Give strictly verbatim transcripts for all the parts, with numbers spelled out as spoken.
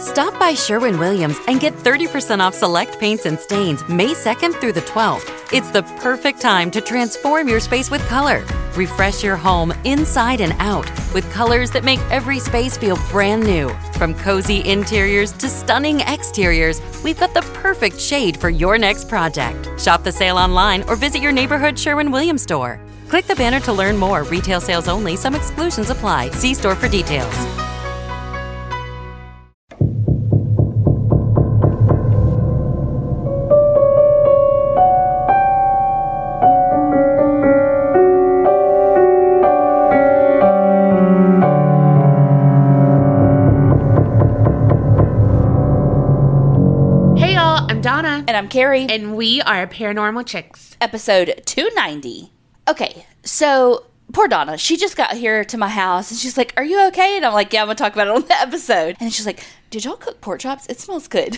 Stop by Sherwin-Williams and get thirty percent off select paints and stains May second through the twelfth. It's the perfect time to transform your space with color. Refresh your home inside and out with colors that make every space feel brand new. From cozy interiors to stunning exteriors, we've got the perfect shade for your next project. Shop the sale online or visit your neighborhood Sherwin-Williams store. Click the banner to learn more. Retail sales only. Some exclusions apply. See store for details. Donna. And I'm Carrie. And we are Paranormal Chicks. Episode two ninety. Okay, so poor Donna, she just got here to my house and she's like, are you okay? And I'm like, yeah, I'm going to talk about it on the episode. And she's like, did y'all cook pork chops? It smells good.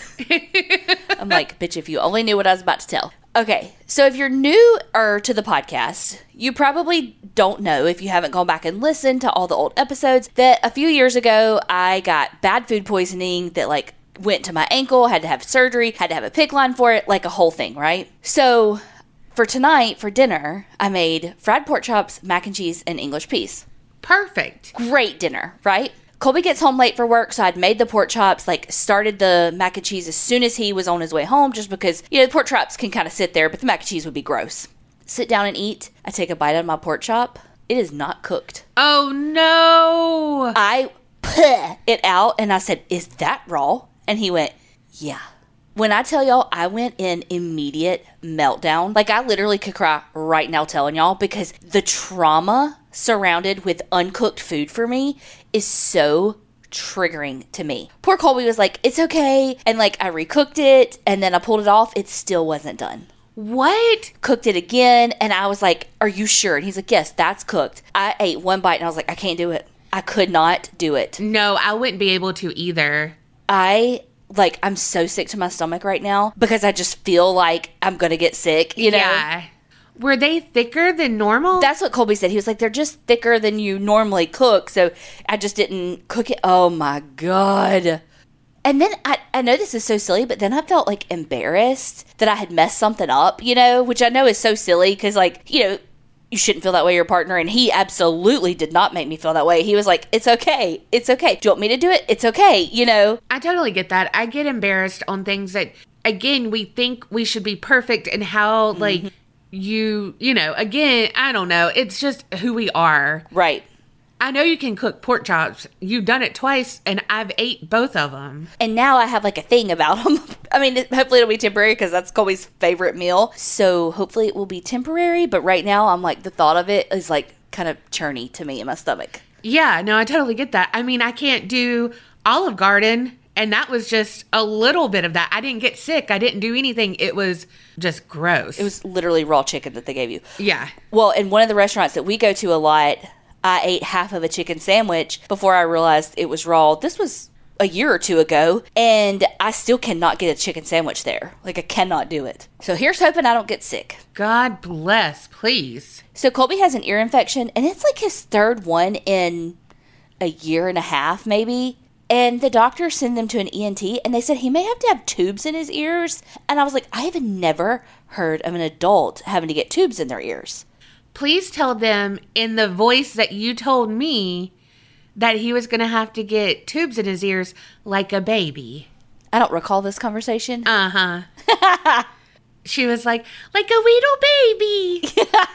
I'm like, bitch, if you only knew what I was about to tell. Okay, so if you're newer to the podcast, you probably don't know, if you haven't gone back and listened to all the old episodes, that a few years ago, I got bad food poisoning that like went to my ankle, had to have surgery, had to have a PICC line for it, like a whole thing, right? So for tonight, for dinner, I made fried pork chops, mac and cheese, and English peas. Perfect. Great dinner, right? Colby gets home late for work, so I'd made the pork chops, like started the mac and cheese as soon as he was on his way home, just because, you know, the pork chops can kind of sit there, but the mac and cheese would be gross. Sit down and eat. I take a bite out of my pork chop. It is not cooked. Oh, no. I put it out, and I said, is that raw? And he went, yeah. When I tell y'all, I went in immediate meltdown. Like, I literally could cry right now telling y'all, because the trauma surrounded with uncooked food for me is so triggering to me. Poor Colby was like, it's okay. And, like, I recooked it, and then I pulled it off. It still wasn't done. What? Cooked it again, and I was like, are you sure? And he's like, yes, that's cooked. I ate one bite, and I was like, I can't do it. I could not do it. No, I wouldn't be able to either. I, like, I'm so sick to my stomach right now because I just feel like I'm going to get sick, you know? Yeah. Were they thicker than normal? That's what Colby said. He was like, they're just thicker than you normally cook, so I just didn't cook it. Oh, my God. And then, I, I know this is so silly, but then I felt, like, embarrassed that I had messed something up, you know? Which I know is so silly because, like, you know, you shouldn't feel that way, your partner, and he absolutely did not make me feel that way. He was like, it's okay, it's okay. Do you want me to do it? It's okay, you know? I totally get that. I get embarrassed on things that, again, we think we should be perfect, and how, mm-hmm. like, you, you know, again, I don't know. It's just who we are. Right. I know you can cook pork chops. You've done it twice, and I've ate both of them. And now I have, like, a thing about them. I mean, hopefully it'll be temporary because that's Colby's favorite meal. So hopefully it will be temporary. But right now, I'm like, the thought of it is, like, kind of churny to me in my stomach. Yeah, no, I totally get that. I mean, I can't do Olive Garden, and that was just a little bit of that. I didn't get sick. I didn't do anything. It was just gross. It was literally raw chicken that they gave you. Yeah. Well, in one of the restaurants that we go to a lot, I ate half of a chicken sandwich before I realized it was raw. This was a year or two ago, and I still cannot get a chicken sandwich there. Like, I cannot do it. So here's hoping I don't get sick. God bless, please. So Colby has an ear infection, and it's like his third one in a year and a half, maybe. And the doctor sent him to an E N T, and they said he may have to have tubes in his ears. And I was like, I have never heard of an adult having to get tubes in their ears. Please tell them in the voice that you told me that he was going to have to get tubes in his ears like a baby. I don't recall this conversation. Uh-huh. She was like, like a little baby.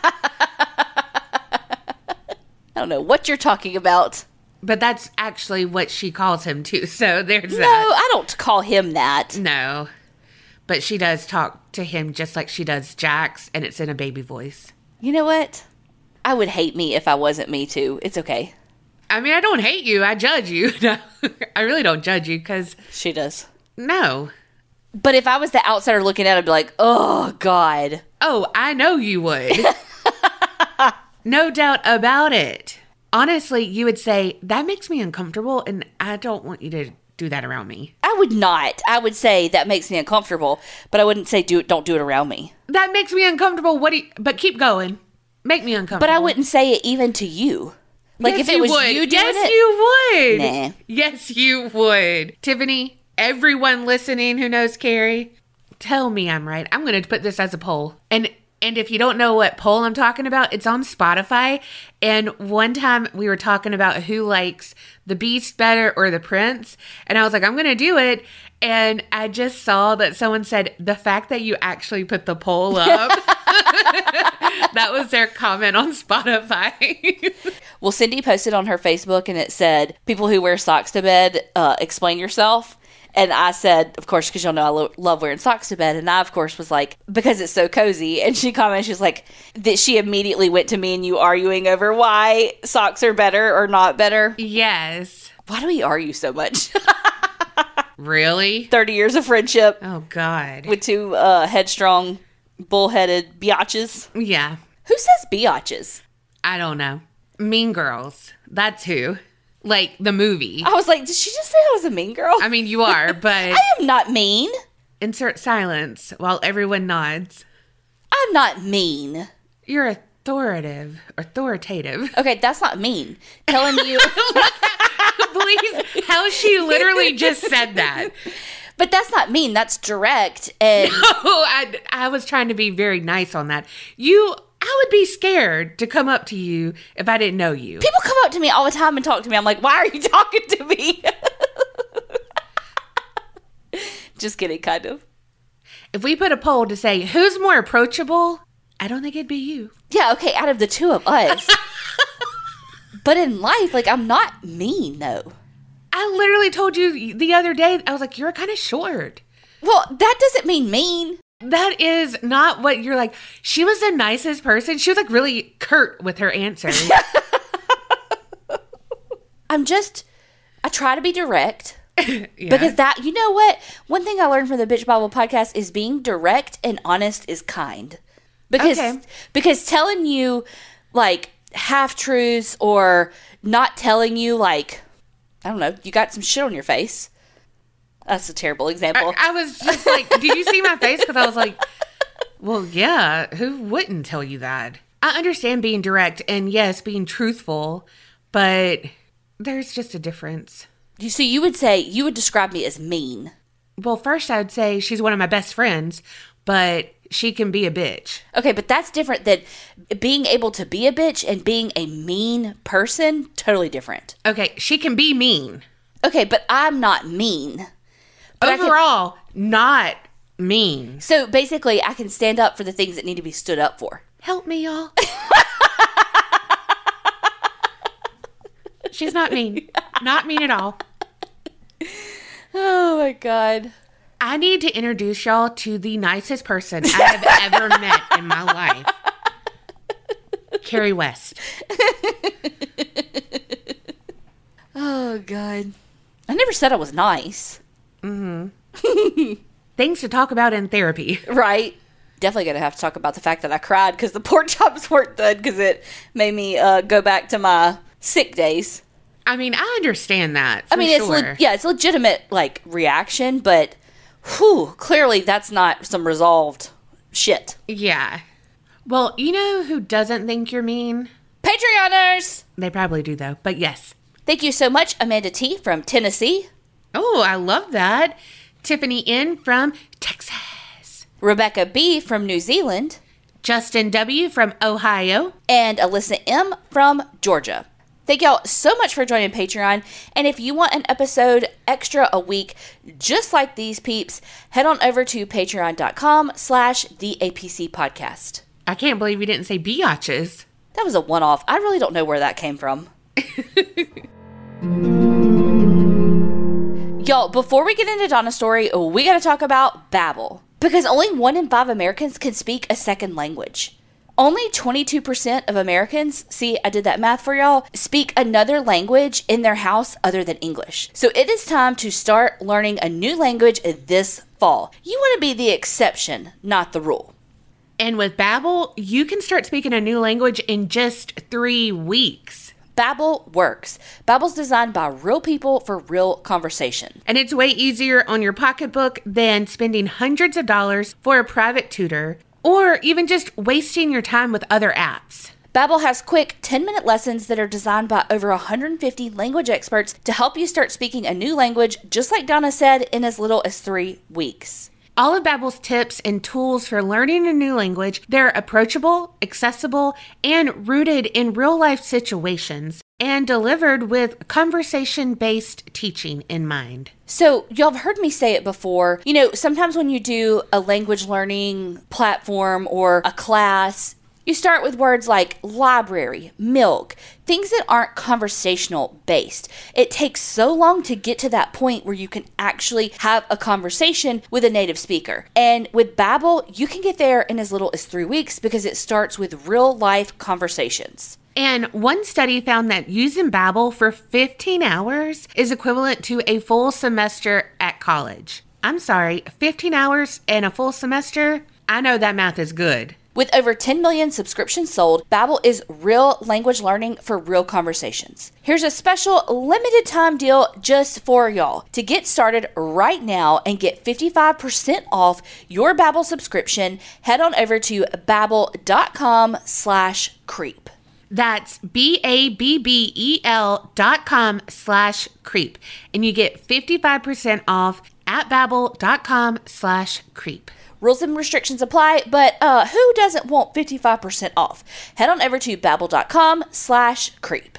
I don't know what you're talking about. But that's actually what she calls him too. So there's no, that. No, I don't call him that. No. But she does talk to him just like she does Jax, and it's in a baby voice. You know what? I would hate me if I wasn't me too. It's okay. I mean, I don't hate you. I judge you. No, I really don't judge you because... She does. No. But if I was the outsider looking at it, I'd be like, oh, God. Oh, I know you would. No doubt about it. Honestly, you would say, that makes me uncomfortable, and I don't want you to do that around me. I would not. I would say that makes me uncomfortable, but I wouldn't say do it. Don't do it around me. That makes me uncomfortable. What? Do you, but keep going. Make me uncomfortable. But I wouldn't say it even to you. Like yes, if it was would. you doing yes, it. Yes, you would. Nah. Yes, you would. Tiffany, everyone listening who knows Carrie, tell me I'm right. I'm going to put this as a poll. And and if you don't know what poll I'm talking about, it's on Spotify. And one time we were talking about who likes the Beast better or the Prince. And I was like, I'm going to do it. And I just saw that someone said, the fact that you actually put the poll up, that was their comment on Spotify. Well, Cindy posted on her Facebook and it said, people who wear socks to bed, uh, explain yourself. And I said, of course, because y'all know I lo- love wearing socks to bed. And I, of course, was like, because it's so cozy. And she commented, she's like, that she immediately went to me and you arguing over why socks are better or not better. Yes. Why do we argue so much? Really? thirty years of friendship. Oh, God. With two uh, headstrong, bullheaded biatches. Yeah. Who says biatches? I don't know. Mean Girls. That's who. Like, the movie. I was like, did she just say I was a mean girl? I mean, you are, but... I am not mean. Insert silence while everyone nods. I'm not mean. You're authoritative. Authoritative. Okay, that's not mean. Telling you... Please, how she literally just said that. But that's not mean. That's direct. And Oh, I, I was trying to be very nice on that. You... I would be scared to come up to you if I didn't know you. People come up to me all the time and talk to me. I'm like, why are you talking to me? Just kidding, kind of. If we put a poll to say, who's more approachable, I don't think it'd be you. Yeah, okay, out of the two of us. But in life, like, I'm not mean, though. I literally told you the other day, I was like, you're kind of short. Well, that doesn't mean mean. That is not what you're like. She was the nicest person. She was like really curt with her answers. I'm just, I try to be direct. Yeah. Because that, you know what? One thing I learned from the Bitch Bible podcast is being direct and honest is kind. Because, Okay. because telling you like half truths or not telling you like, I don't know, you got some shit on your face. That's a terrible example. I, I was just like, did you see my face? Because I was like, well, yeah, who wouldn't tell you that? I understand being direct and yes, being truthful, but there's just a difference. You So you would say, you would describe me as mean. Well, first I would say she's one of my best friends, but she can be a bitch. Okay, but that's different than being able to be a bitch and being a mean person. Totally different. Okay, she can be mean. Okay, but I'm not mean. But I can- Overall, not mean. So basically, I can stand up for the things that need to be stood up for. Help me, y'all. She's not mean. Not mean at all. Oh my God. I need to introduce y'all to the nicest person I have ever met in my life. Carrie West. Oh God. I never said I was nice. Mm-hmm. Things to talk about in therapy. Right. Definitely going to have to talk about the fact that I cried because the pork chops weren't good because it made me uh, go back to my sick days. I mean, I understand that. For I mean, sure. it's le- yeah, it's legitimate like reaction, but whew, clearly that's not some resolved shit. Yeah. Well, you know who doesn't think you're mean? Patreoners! They probably do, though. But yes. Thank you so much, Amanda T. from Tennessee. Oh, I love that. Tiffany N. from Texas. Rebecca B. from New Zealand. Justin W. from Ohio. And Alyssa M. from Georgia. Thank y'all so much for joining Patreon. And if you want an episode extra a week, just like these peeps, head on over to patreon.com slash the APC podcast. I can't believe you didn't say biatches. That was a one-off. I really don't know where that came from. Y'all, before we get into Donna's story, we got to talk about Babbel. Because only one in five Americans can speak a second language. Only twenty-two percent of Americans, see, I did that math for y'all, speak another language in their house other than English. So it is time to start learning a new language this fall. You want to be the exception, not the rule. And with Babbel, you can start speaking a new language in just three weeks. Babbel works. Babbel's designed by real people for real conversation. And it's way easier on your pocketbook than spending hundreds of dollars for a private tutor or even just wasting your time with other apps. Babbel has quick ten-minute lessons that are designed by over one hundred fifty language experts to help you start speaking a new language, just like Donna said, in as little as three weeks. All of Babbel's tips and tools for learning a new language, they're approachable, accessible, and rooted in real-life situations, and delivered with conversation-based teaching in mind. So, y'all have heard me say it before. You know, sometimes when you do a language learning platform or a class, you start with words like library, milk, things that aren't conversational based. It takes so long to get to that point where you can actually have a conversation with a native speaker. And with Babbel, you can get there in as little as three weeks because it starts with real life conversations. And one study found that using Babbel for fifteen hours is equivalent to a full semester at college. I'm sorry, fifteen hours and a full semester? I know that math is good. With over ten million subscriptions sold, Babbel is real language learning for real conversations. Here's a special limited time deal just for y'all. To get started right now and get fifty-five percent off your Babbel subscription, head on over to babbel.com slash creep. That's B-A-B-B-E-L dot com slash creep. And you get fifty-five percent off at babbel.com slash creep. Rules and restrictions apply, but uh, who doesn't want fifty-five percent off? Head on over to babbel.com slash creep.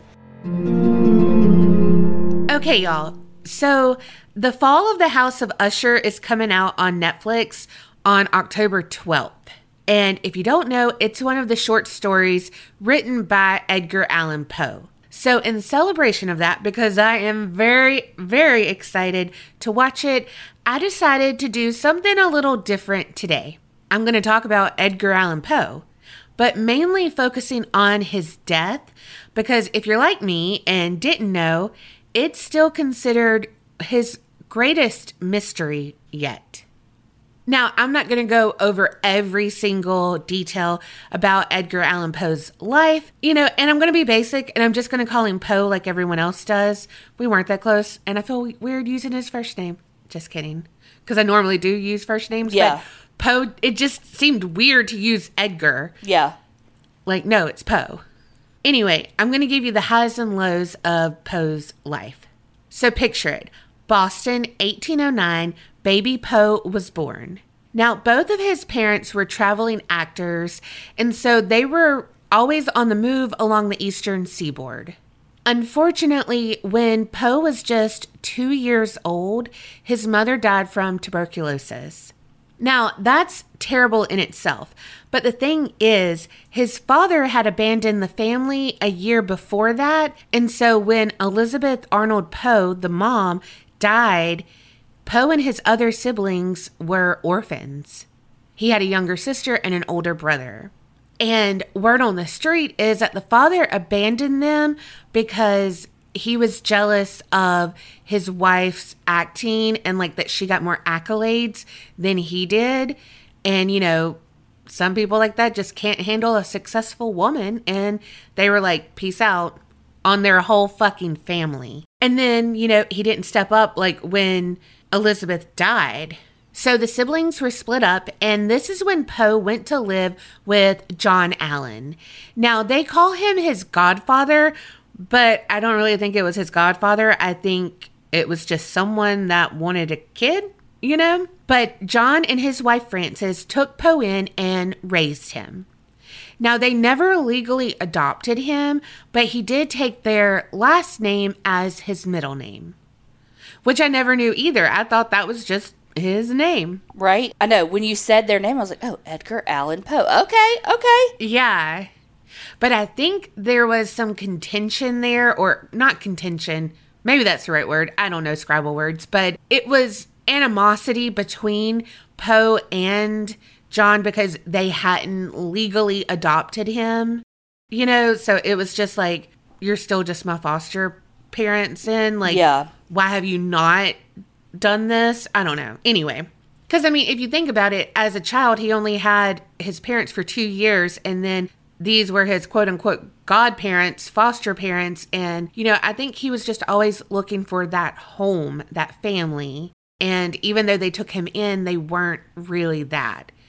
Okay, y'all. So The Fall of the House of Usher is coming out on Netflix on October twelfth. And if you don't know, it's one of the short stories written by Edgar Allan Poe. So in celebration of that, because I am very, very excited to watch it, I decided to do something a little different today. I'm going to talk about Edgar Allan Poe, but mainly focusing on his death, because if you're like me and didn't know, it's still considered his greatest mystery yet. Now, I'm not going to go over every single detail about Edgar Allan Poe's life, you know, and I'm going to be basic, and I'm just going to call him Poe like everyone else does. We weren't that close, and I feel weird using his first name. Just kidding. Because I normally do use first names, yeah. But Poe, it just seemed weird to use Edgar. Yeah. Like, no, it's Poe. Anyway, I'm going to give you the highs and lows of Poe's life. So picture it. Boston, eighteen oh nine, baby Poe was born. Now, both of his parents were traveling actors, and so they were always on the move along the eastern seaboard. Unfortunately, when Poe was just two years old, his mother died from tuberculosis. Now, that's terrible in itself, but the thing is, his father had abandoned the family a year before that, and so when Elizabeth Arnold Poe, the mom, died, Poe and his other siblings were orphans. He had a younger sister and an older brother. And word on the street is that the father abandoned them because he was jealous of his wife's acting and like that she got more accolades than he did. And, you know, some people like that just can't handle a successful woman. And they were like, peace out on their whole fucking family. And then, you know, he didn't step up like when Elizabeth died. So the siblings were split up, and this is when Poe went to live with John Allen. Now, they call him his godfather, but I don't really think it was his godfather. I think it was just someone that wanted a kid, you know? But John and his wife Frances took Poe in and raised him. Now, they never legally adopted him, but he did take their last name as his middle name, which I never knew either. I thought that was just his name. Right? I know. When you said their name, I was like, oh, Edgar Allan Poe. Okay, okay. Yeah. But I think there was some contention there, or not contention. Maybe that's the right word. I don't know Scrabble words. But it was animosity between Poe and John because they hadn't legally adopted him. You know, so it was just like, you're still just my foster parents in. Like, yeah. Why have you not done this? I don't know. Anyway, because I mean, if you think about it, as a child, he only had his parents for two years, and then these were his quote unquote godparents, foster parents. And, you know, I think he was just always looking for that home, that family. And even though they took him in, they weren't really that.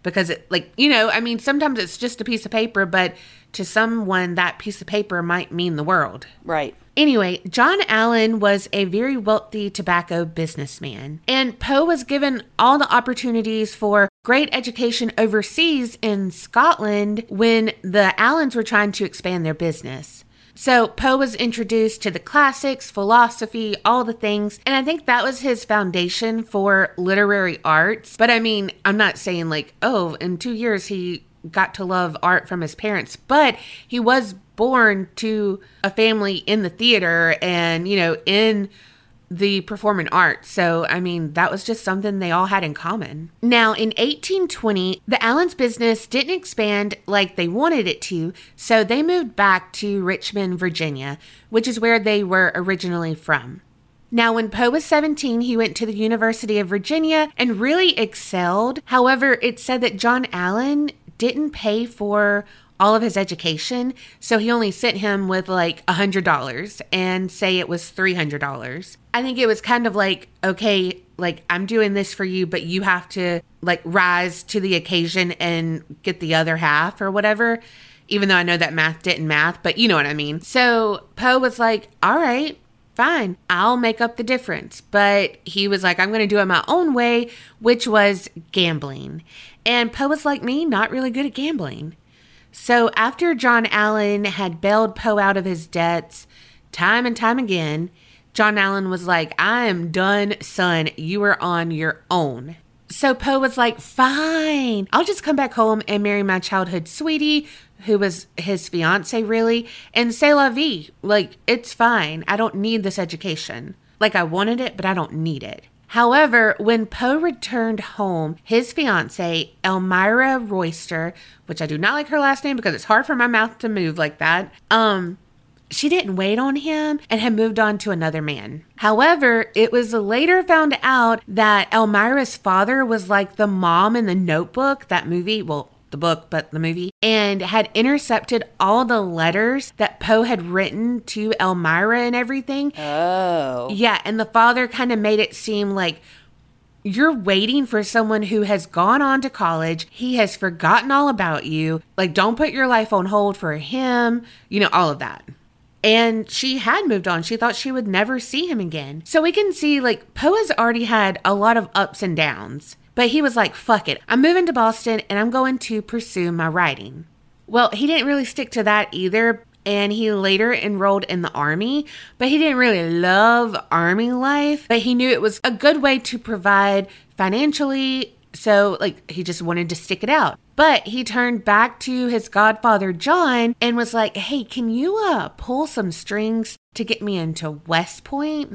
because it, like, you know, I mean, sometimes it's just a piece of paper, but to someone, that piece of paper might mean the world. Right. Anyway, John Allen was a very wealthy tobacco businessman, and Poe was given all the opportunities for great education overseas in Scotland when the Allens were trying to expand their business. So Poe was introduced to the classics, philosophy, all the things, and I think that was his foundation for literary arts. But I mean, I'm not saying like, oh, in two years he got to love art from his parents, but he was born to a family in the theater and, you know, in the performing arts. So, I mean, that was just something they all had in common. Now, in eighteen twenty, the Allens' business didn't expand like they wanted it to, so they moved back to Richmond, Virginia, which is where they were originally from. Now, when Poe was seventeen, he went to the University of Virginia and really excelled. However, it's said that John Allen didn't pay for all of his education, so he only sent him with like one hundred dollars and say it was three hundred dollars. I think it was kind of like, okay, like I'm doing this for you, but you have to like rise to the occasion and get the other half or whatever, even though I know that math didn't math, but you know what I mean. So Poe was like, all right, fine, I'll make up the difference. But he was like, I'm going to do it my own way, which was gambling. And Poe was like me, not really good at gambling. So after John Allen had bailed Poe out of his debts time and time again, John Allen was like, I am done, son. You are on your own. So Poe was like, fine, I'll just come back home and marry my childhood sweetie, who was his fiance really, and c'est la vie. Like, it's fine. I don't need this education. Like, I wanted it, but I don't need it. However, when Poe returned home, his fiancée, Elmira Royster, which I do not like her last name because it's hard for my mouth to move like that, um, she didn't wait on him and had moved on to another man. However, it was later found out that Elmira's father was like the mom in The Notebook, that movie, well, the book, but the movie, and had intercepted all the letters that Poe had written to Elmira and everything. Oh. Yeah, and the father kind of made it seem like you're waiting for someone who has gone on to college. He has forgotten all about you. Like, don't put your life on hold for him. You know, all of that. And she had moved on. She thought she would never see him again. So we can see, like, Poe has already had a lot of ups and downs. But he was like, fuck it. I'm moving to Boston and I'm going to pursue my writing. Well, he didn't really stick to that either. And he later enrolled in the army. But he didn't really love army life. But he knew it was a good way to provide financially. So, like, he just wanted to stick it out. But he turned back to his godfather, John, and was like, hey, can you uh, pull some strings to get me into West Point?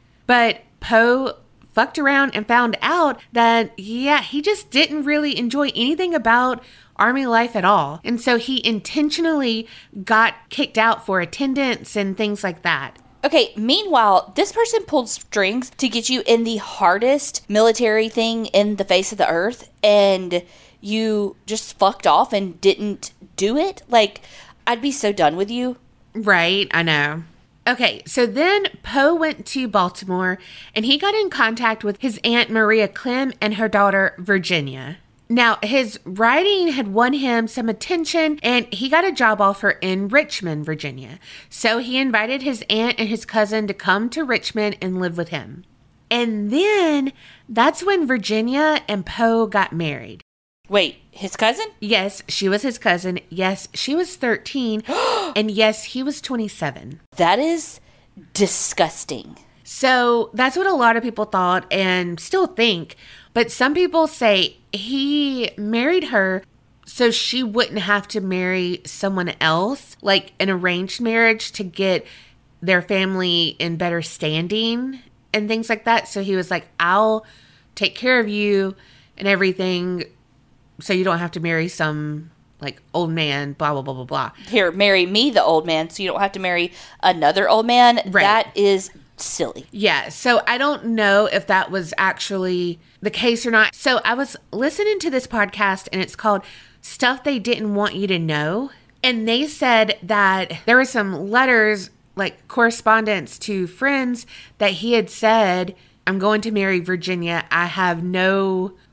But Poe fucked around and found out that, yeah, he just didn't really enjoy anything about army life at all. And so he intentionally got kicked out for attendance and things like that. Okay, meanwhile, this person pulled strings to get you in the hardest military thing in the face of the earth, and you just fucked off and didn't do it? Like, I'd be so done with you. Right, I know. Okay, so then Poe went to Baltimore, and he got in contact with his Aunt Maria Clem and her daughter, Virginia. Now, his writing had won him some attention, and he got a job offer in Richmond, Virginia. So he invited his aunt and his cousin to come to Richmond and live with him. And then that's when Virginia and Poe got married. Wait, his cousin? Yes, she was his cousin. Yes, she was thirteen. And yes, he was twenty-seven. That is disgusting. So that's what a lot of people thought and still think. But some people say he married her so she wouldn't have to marry someone else, like an arranged marriage, to get their family in better standing and things like that. So he was like, I'll take care of you and everything so you don't have to marry some like old man, blah, blah, blah, blah, blah. Here, marry me, the old man, so you don't have to marry another old man. Right. That is silly. Yeah, so I don't know if that was actually the case or not. So I was listening to this podcast, and it's called Stuff They Didn't Want You to Know. And they said that there were some letters, like correspondence to friends, that he had said, I'm going to marry Virginia. I have no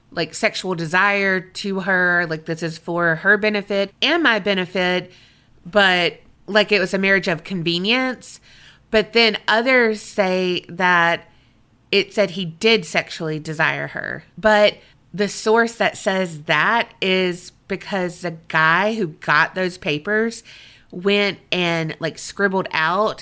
like sexual desire to her. Like this is for her benefit and my benefit, but like it was a marriage of convenience. But then others say that it said he did sexually desire her. But the source that says that is because the guy who got those papers went and like scribbled out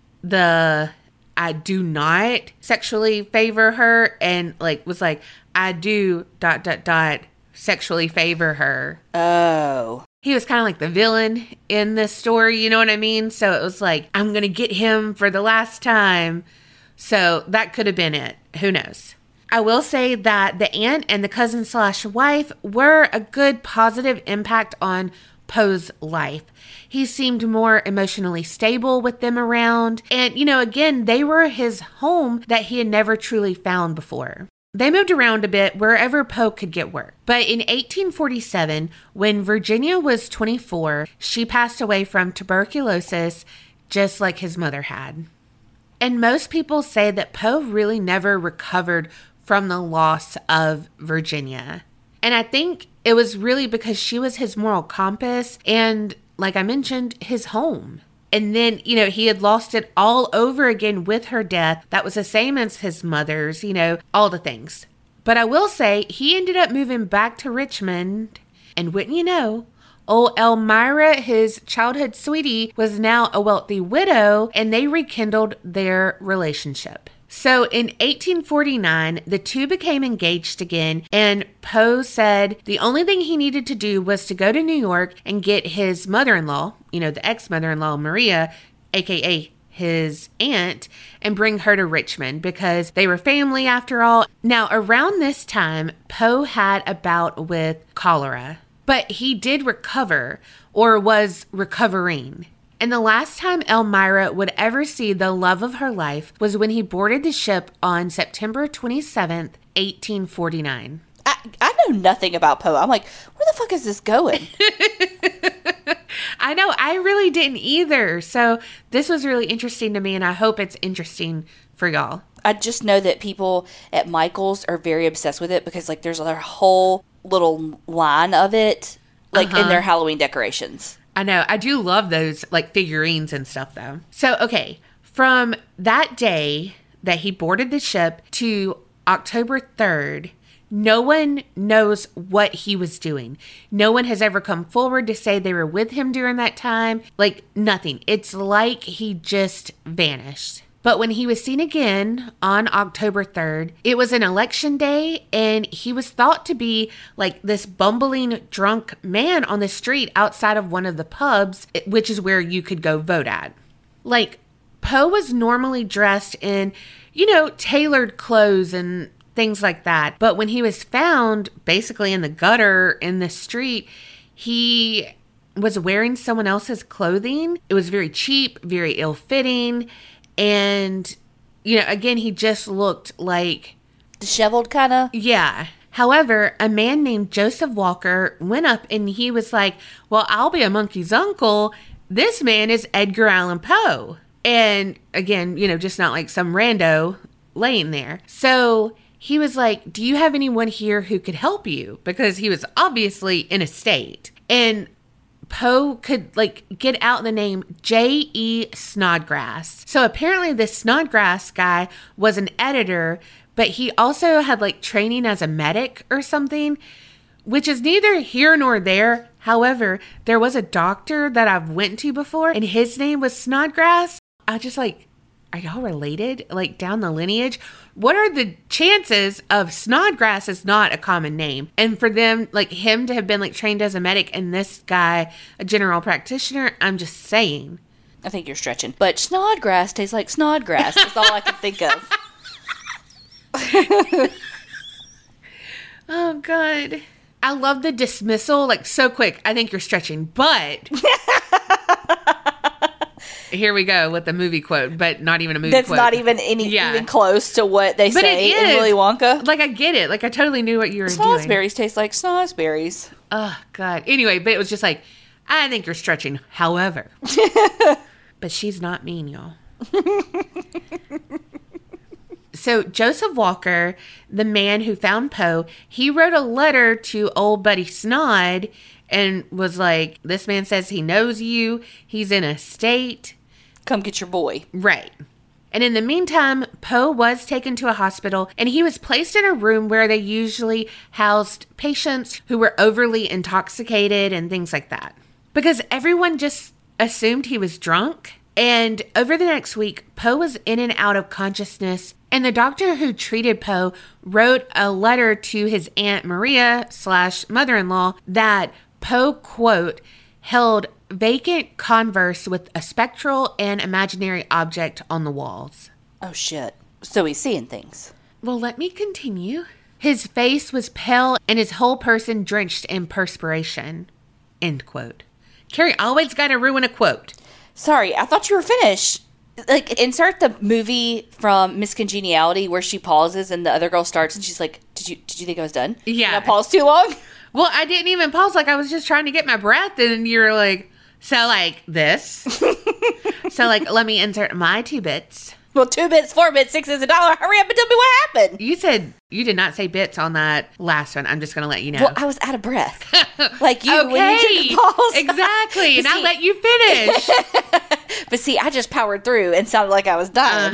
the I do not sexually favor her and like was like, I do dot dot dot sexually favor her. Oh. He was kind of like the villain in this story, you know what I mean? So it was like, I'm going to get him for the last time. So that could have been it. Who knows? I will say that the aunt and the cousin slash wife were a good positive impact on Poe's life. He seemed more emotionally stable with them around. And, you know, again, they were his home that he had never truly found before. They moved around a bit wherever Poe could get work. But in eighteen forty-seven, when Virginia was twenty-four, she passed away from tuberculosis, just like his mother had. And most people say that Poe really never recovered from the loss of Virginia. And I think it was really because she was his moral compass and, like I mentioned, his home. And then, you know, he had lost it all over again with her death. That was the same as his mother's, you know, all the things. But I will say he ended up moving back to Richmond. And wouldn't you know, old Elmira, his childhood sweetie, was now a wealthy widow, and they rekindled their relationship. So in eighteen forty-nine, the two became engaged again, and Poe said the only thing he needed to do was to go to New York and get his mother-in-law, you know, the ex-mother-in-law, Maria, aka his aunt, and bring her to Richmond because they were family after all. Now, around this time, Poe had a bout with cholera, but he did recover, or was recovering. And the last time Elmira would ever see the love of her life was when he boarded the ship on September twenty-seventh, eighteen forty-nine. I, I know nothing about Poe. I'm like, where the fuck is this going? I know, I really didn't either. So this was really interesting to me, and I hope it's interesting for y'all. I just know that people at Michael's are very obsessed with it because, like, there's a whole little line of it, like, uh-huh. in their Halloween decorations. I know. I do love those, like, figurines and stuff, though. So, okay. From that day that he boarded the ship to October third, no one knows what he was doing. No one has ever come forward to say they were with him during that time. Like, nothing. It's like he just vanished. But when he was seen again on October third, it was an election day, and he was thought to be like this bumbling drunk man on the street outside of one of the pubs, which is where you could go vote at. Like, Poe was normally dressed in, you know, tailored clothes and things like that. But when he was found basically in the gutter in the street, he was wearing someone else's clothing. It was very cheap, very ill-fitting. And, you know, again, he just looked like... disheveled, kind of? Yeah. However, a man named Joseph Walker went up and he was like, well, I'll be a monkey's uncle. This man is Edgar Allan Poe. And, again, you know, just not like some rando laying there. So he was like, do you have anyone here who could help you? Because he was obviously in a state. And Poe could, like, get out the name J E Snodgrass. So apparently this Snodgrass guy was an editor, but he also had, like, training as a medic or something, which is neither here nor there. However, there was a doctor that I've went to before, and his name was Snodgrass. I just, like, are y'all related? Like, down the lineage? What are the chances of Snodgrass is not a common name? And for them, like, him to have been, like, trained as a medic and this guy a general practitioner, I'm just saying. I think you're stretching. But Snodgrass tastes like Snodgrass. That's all I can think of. Oh, God. I love the dismissal, like, so quick. I think you're stretching, but... Here we go with the movie quote, but not even a movie That's quote. That's not even any yeah. even close to what they but say in Willy Wonka. Like, I get it. Like, I totally knew what you were doing. Snozberries taste like snozberries. Oh, God. Anyway, but it was just like, I think you're stretching. However. But she's not mean, y'all. So Joseph Walker, the man who found Poe, he wrote a letter to old buddy Snod and was like, this man says he knows you. He's in a state. Come get your boy. Right. And in the meantime, Poe was taken to a hospital and he was placed in a room where they usually housed patients who were overly intoxicated and things like that. Because everyone just assumed he was drunk. And over the next week, Poe was in and out of consciousness. And the doctor who treated Poe wrote a letter to his Aunt Maria slash mother-in-law that Poe, quote, held vacant converse with a spectral and imaginary object on the walls. Oh, shit. So he's seeing things. Well, let me continue. His face was pale and his whole person drenched in perspiration. End quote. Carrie always got to ruin a quote. Sorry, I thought you were finished. Like, insert the movie from Miss Congeniality where she pauses and the other girl starts and she's like, did you did you think I was done? Yeah. Did I pause too long? Well, I didn't even pause. Like, I was just trying to get my breath and you're like, so like this. So like, let me insert my two bits. Well, two bits, four bits, six is a dollar. Hurry up and tell me what happened. You said you did not say bits on that last one. I'm just going to let you know. Well, I was out of breath. Like you okay. when you took the pause. Exactly. And see, I let you finish. But see, I just powered through and sounded like I was dying.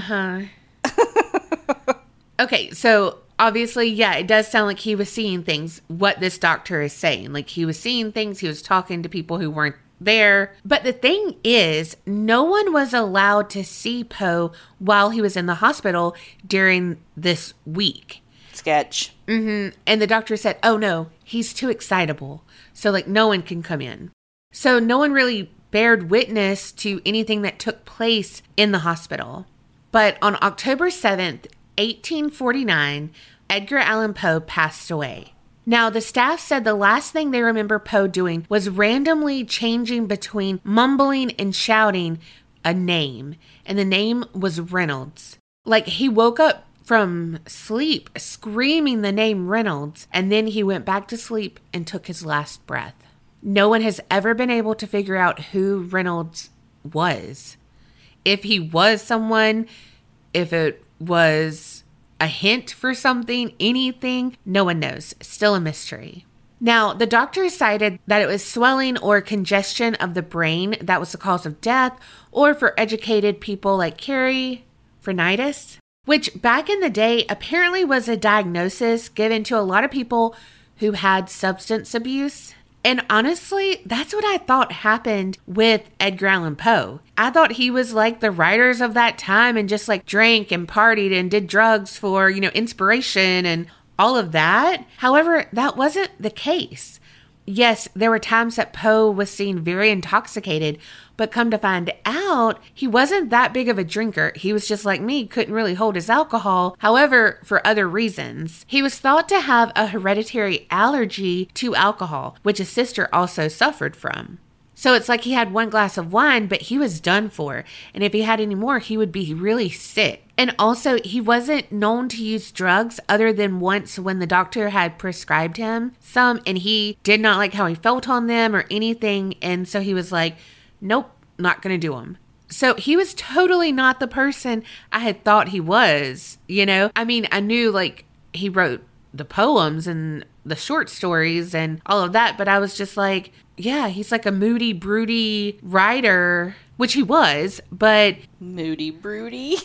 Uh-huh. Okay, so obviously, yeah, it does sound like he was seeing things, what this doctor is saying. Like, he was seeing things, he was talking to people who weren't there. But the thing is, no one was allowed to see Poe while he was in the hospital during this week. Sketch. Mm-hmm. And the doctor said, oh no, he's too excitable. So like no one can come in. So no one really bared witness to anything that took place in the hospital. But on October seventh, eighteen forty-nine, Edgar Allan Poe passed away. Now, the staff said the last thing they remember Poe doing was randomly changing between mumbling and shouting a name. And the name was Reynolds. Like, he woke up from sleep screaming the name Reynolds, and then he went back to sleep and took his last breath. No one has ever been able to figure out who Reynolds was. If he was someone, if it was a hint for something, anything, no one knows. Still a mystery. Now, the doctor cited that it was swelling or congestion of the brain that was the cause of death, or for educated people like Carrie, phrenitis, which back in the day apparently was a diagnosis given to a lot of people who had substance abuse. And honestly, that's what I thought happened with Edgar Allan Poe. I thought he was like the writers of that time and just like drank and partied and did drugs for, you know, inspiration and all of that. However, that wasn't the case. Yes, there were times that Poe was seen very intoxicated, but come to find out, he wasn't that big of a drinker. He was just like me, couldn't really hold his alcohol. However, for other reasons. He was thought to have a hereditary allergy to alcohol, which his sister also suffered from. So it's like he had one glass of wine, but he was done for. And if he had any more, he would be really sick. And also, he wasn't known to use drugs other than once when the doctor had prescribed him some, and he did not like how he felt on them or anything. And so he was like, nope, not going to do them. So he was totally not the person I had thought he was, you know? I mean, I knew like he wrote the poems and the short stories and all of that, but I was just like, yeah, he's like a moody, broody writer, which he was, but... Moody, broody.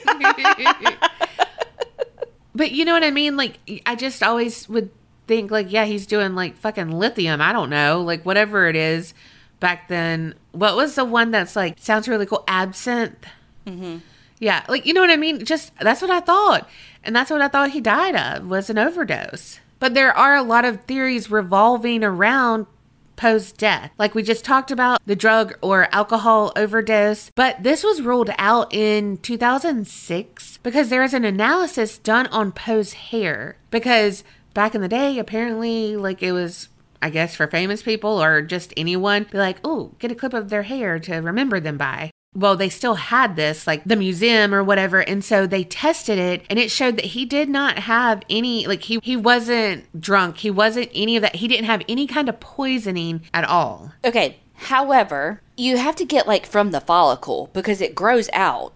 But you know what I mean? Like, I just always would think like, yeah, he's doing like fucking lithium. I don't know, like whatever it is back then. What was the one that's like, sounds really cool? Absinthe. Mm-hmm. Yeah. Like, you know what I mean? Just, that's what I thought. And that's what I thought he died of, was an overdose. But there are a lot of theories revolving around Poe's death. Like we just talked about, the drug or alcohol overdose. But this was ruled out in two thousand six because there is an analysis done on Poe's hair. Because back in the day, apparently, like it was, I guess, for famous people or just anyone, be like, oh, get a clip of their hair to remember them by. Well, they still had this, like the museum or whatever. And so they tested it and it showed that he did not have any, like he, he wasn't drunk. He wasn't any of that. He didn't have any kind of poisoning at all. Okay. However, you have to get like from the follicle because it grows out.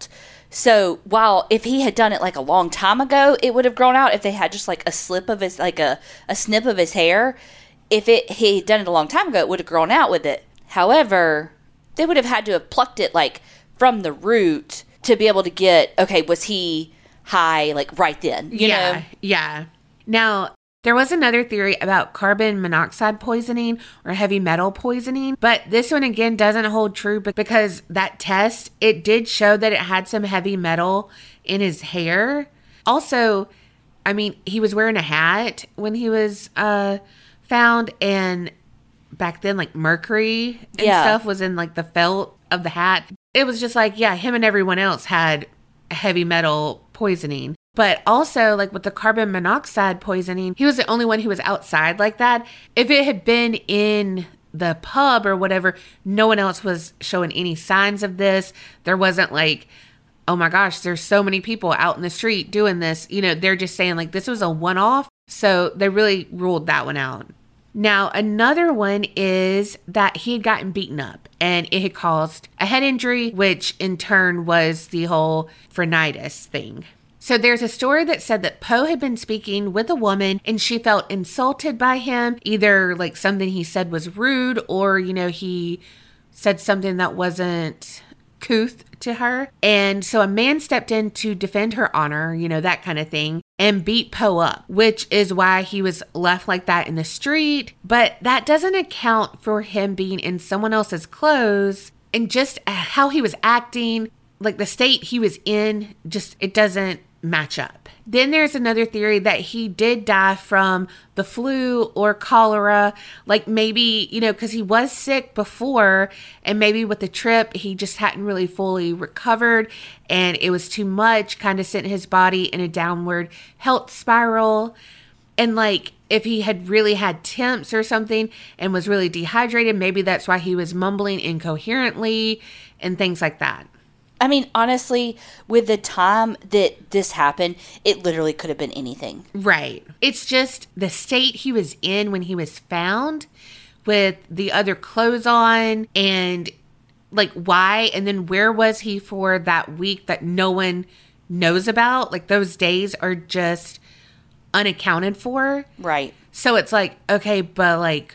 So while if he had done it like a long time ago, it would have grown out. If they had just like a slip of his, like a, a snip of his hair, if it he had done it a long time ago, it would have grown out with it. However, they would have had to have plucked it like from the root to be able to get, okay, was he high like right then? You yeah, know? yeah. Now, there was another theory about carbon monoxide poisoning or heavy metal poisoning, but this one again doesn't hold true because that test, it did show that it had some heavy metal in his hair. Also, I mean, he was wearing a hat when he was uh, found, and back then, like mercury and Yeah. stuff was in like the felt of the hat. It was just like, yeah, him and everyone else had heavy metal poisoning. But also, like with the carbon monoxide poisoning, he was the only one who was outside like that. If it had been in the pub or whatever, no one else was showing any signs of this. There wasn't like, oh my gosh, there's so many people out in the street doing this. You know, they're just saying like this was a one-off. So they really ruled that one out. Now, another one is that he had gotten beaten up and it had caused a head injury, which in turn was the whole phrenitis thing. So there's a story that said that Poe had been speaking with a woman and she felt insulted by him. Either like something he said was rude or, you know, he said something that wasn't couth to her. And so a man stepped in to defend her honor, you know, that kind of thing, and beat Poe up, which is why he was left like that in the street. But that doesn't account for him being in someone else's clothes and just how he was acting, like the state he was in, just it doesn't match up. Then there's another theory that he did die from the flu or cholera, like maybe, you know, because he was sick before and maybe with the trip, he just hadn't really fully recovered and it was too much, kind of sent his body in a downward health spiral. And like if he had really had temps or something and was really dehydrated, maybe that's why he was mumbling incoherently and things like that. I mean, honestly, with the time that this happened, it literally could have been anything. Right. It's just the state he was in when he was found with the other clothes on and like why and then where was he for that week that no one knows about. Like those days are just unaccounted for. Right. So it's like, okay, but like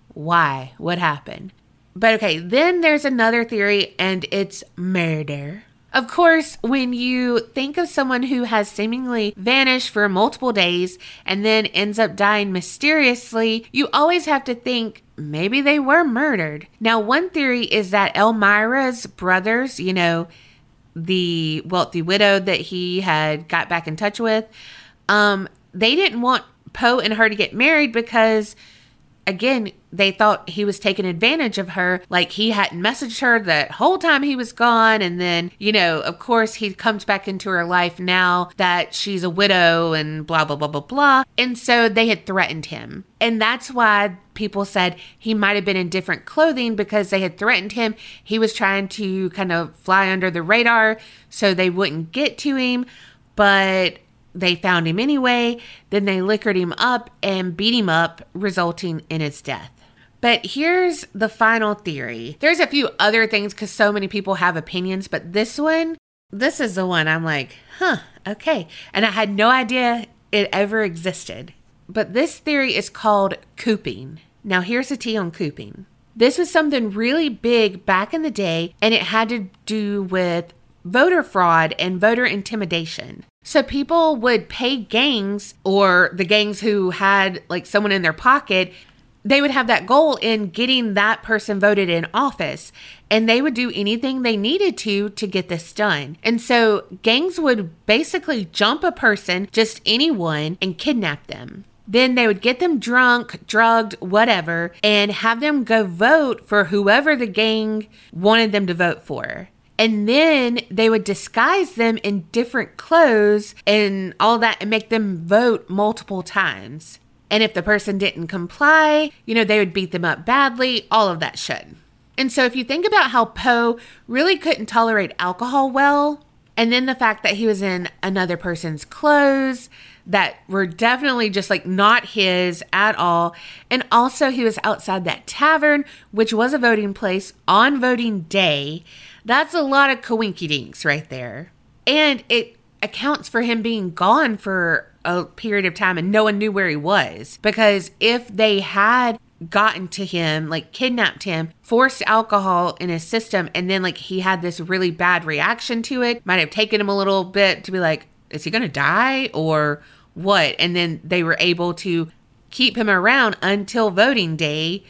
why? What happened? But okay, then there's another theory, and it's murder. Of course, when you think of someone who has seemingly vanished for multiple days and then ends up dying mysteriously, you always have to think maybe they were murdered. Now, one theory is that Elmira's brothers, you know, the wealthy widow that he had got back in touch with, um, they didn't want Poe and her to get married because, again, they thought he was taking advantage of her. Like he hadn't messaged her that whole time he was gone. And then, you know, of course he comes back into her life now that she's a widow and blah, blah, blah, blah, blah. And so they had threatened him. And that's why people said he might have been in different clothing because they had threatened him. He was trying to kind of fly under the radar so they wouldn't get to him. But they found him anyway. Then they liquored him up and beat him up, resulting in his death. But here's the final theory. There's a few other things because so many people have opinions, but this one, this is the one I'm like, huh, okay. And I had no idea it ever existed. But this theory is called cooping. Now here's the tea on cooping. This was something really big back in the day, and it had to do with voter fraud and voter intimidation. So people would pay gangs, or the gangs who had like someone in their pocket, they would have that goal in getting that person voted in office, and they would do anything they needed to to get this done. And so gangs would basically jump a person, just anyone, and kidnap them. Then they would get them drunk, drugged, whatever, and have them go vote for whoever the gang wanted them to vote for. And then they would disguise them in different clothes and all that and make them vote multiple times. And if the person didn't comply, you know, they would beat them up badly, all of that shit. And so if you think about how Poe really couldn't tolerate alcohol well, and then the fact that he was in another person's clothes that were definitely just like not his at all. And also he was outside that tavern, which was a voting place on voting day. That's a lot of coinkydinks right there. And it accounts for him being gone for a period of time and no one knew where he was. Because if they had gotten to him, like kidnapped him, forced alcohol in his system, and then like he had this really bad reaction to it, might have taken him a little bit to be like, is he going to die or what? And then they were able to keep him around until voting day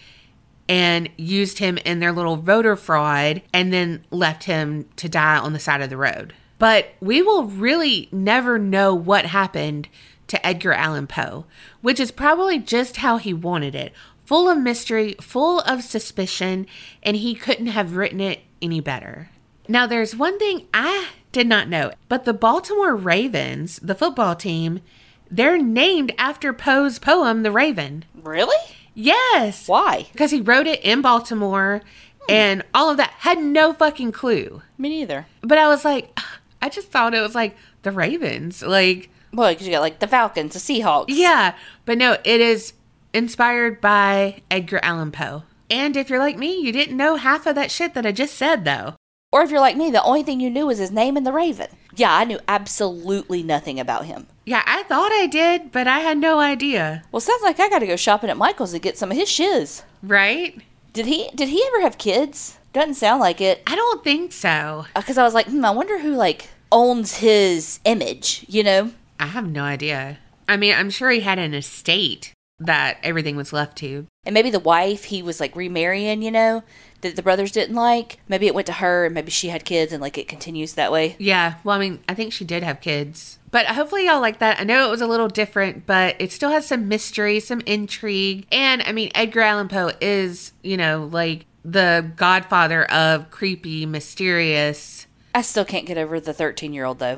and used him in their little voter fraud and then left him to die on the side of the road. But we will really never know what happened to Edgar Allan Poe, which is probably just how he wanted it. Full of mystery, full of suspicion, and he couldn't have written it any better. Now, there's one thing I did not know, but the Baltimore Ravens, the football team, they're named after Poe's poem, The Raven. Really? Yes. Why? Because he wrote it in Baltimore and all of that. Had no fucking clue. Me neither. But I was like, I just thought it was like the Ravens. Like, well, because you got like the Falcons, the Seahawks. Yeah. But no, it is inspired by Edgar Allan Poe. And if you're like me, you didn't know half of that shit that I just said, though. Or if you're like me, the only thing you knew was his name and the Raven. Yeah, I knew absolutely nothing about him. Yeah, I thought I did, but I had no idea. Well, sounds like I got to go shopping at Michael's and get some of his shiz. Right? Did he Did he ever have kids? Doesn't sound like it. I don't think so. Because I was like, hmm, I wonder who, like, owns his image, you know? I have no idea. I mean, I'm sure he had an estate that everything was left to. And maybe the wife he was, like, remarrying, you know, that the brothers didn't like. Maybe it went to her and maybe she had kids and, like, it continues that way. Yeah. Well, I mean, I think she did have kids. But hopefully y'all like that. I know it was a little different, but it still has some mystery, some intrigue. And, I mean, Edgar Allan Poe is, you know, like the godfather of creepy, mysterious. I still can't get over the thirteen-year-old, though.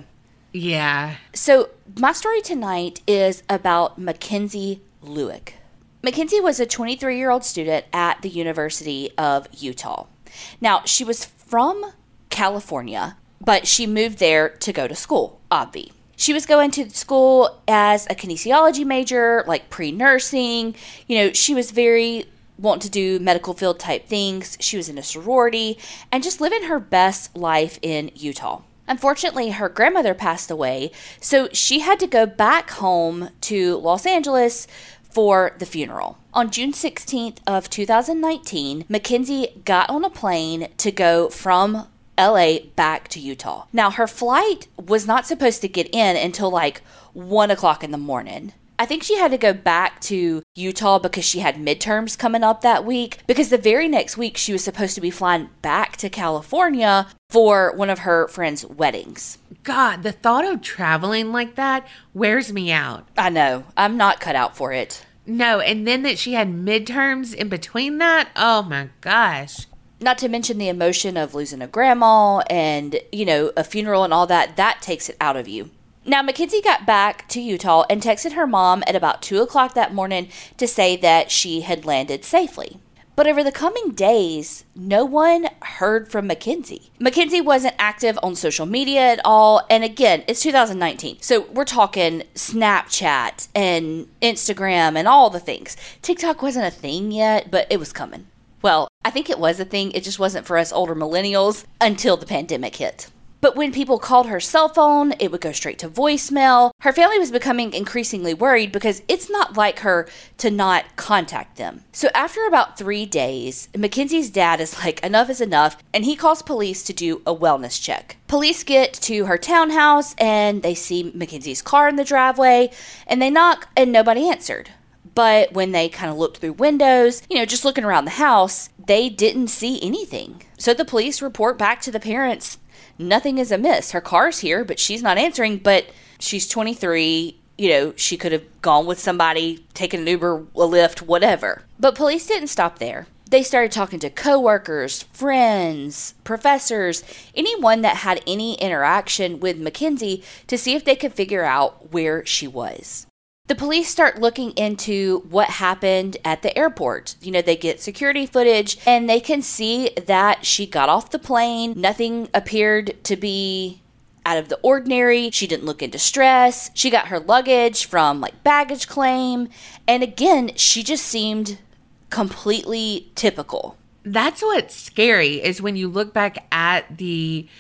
Yeah. So, my story tonight is about Mackenzie Lueck. Mackenzie was a twenty-three-year-old student at the University of Utah. Now, she was from California, but she moved there to go to school, obvi. She was going to school as a kinesiology major, like pre-nursing. You know, she was very wanting to do medical field type things. She was in a sorority and just living her best life in Utah. Unfortunately, her grandmother passed away, so she had to go back home to Los Angeles for the funeral. On June sixteenth of two thousand nineteen, Mackenzie got on a plane to go from L A back to Utah. Now, her flight was not supposed to get in until like one o'clock in the morning. I think she had to go back to Utah because she had midterms coming up that week, because the very next week she was supposed to be flying back to California for one of her friend's weddings. God, the thought of traveling like that wears me out. I know. I'm not cut out for it. No, and then that she had midterms in between that. Oh my gosh. Not to mention the emotion of losing a grandma and, you know, a funeral and all that. That takes it out of you. Now, Mackenzie got back to Utah and texted her mom at about two o'clock that morning to say that she had landed safely. But over the coming days, no one heard from Mackenzie. Mackenzie wasn't active on social media at all. And again, it's two thousand nineteen. So we're talking Snapchat and Instagram and all the things. TikTok wasn't a thing yet, but it was coming. Well, I think it was a thing. It just wasn't for us older millennials until the pandemic hit. But when people called her cell phone, it would go straight to voicemail. Her family was becoming increasingly worried because it's not like her to not contact them. So after about three days, Mackenzie's dad is like, enough is enough, and he calls police to do a wellness check. Police get to her townhouse and they see Mackenzie's car in the driveway, and they knock and nobody answered. But when they kind of looked through windows, you know, just looking around the house, they didn't see anything. So the police report back to the parents, nothing is amiss. Her car's here, but she's not answering. But she's twenty-three. You know, she could have gone with somebody, taken an Uber, a Lyft, whatever. But police didn't stop there. They started talking to coworkers, friends, professors, anyone that had any interaction with Mackenzie to see if they could figure out where she was. The police start looking into what happened at the airport. You know, they get security footage and they can see that she got off the plane. Nothing appeared to be out of the ordinary. She didn't look in distress. She got her luggage from like baggage claim. And again, she just seemed completely typical. That's what's scary is when you look back at the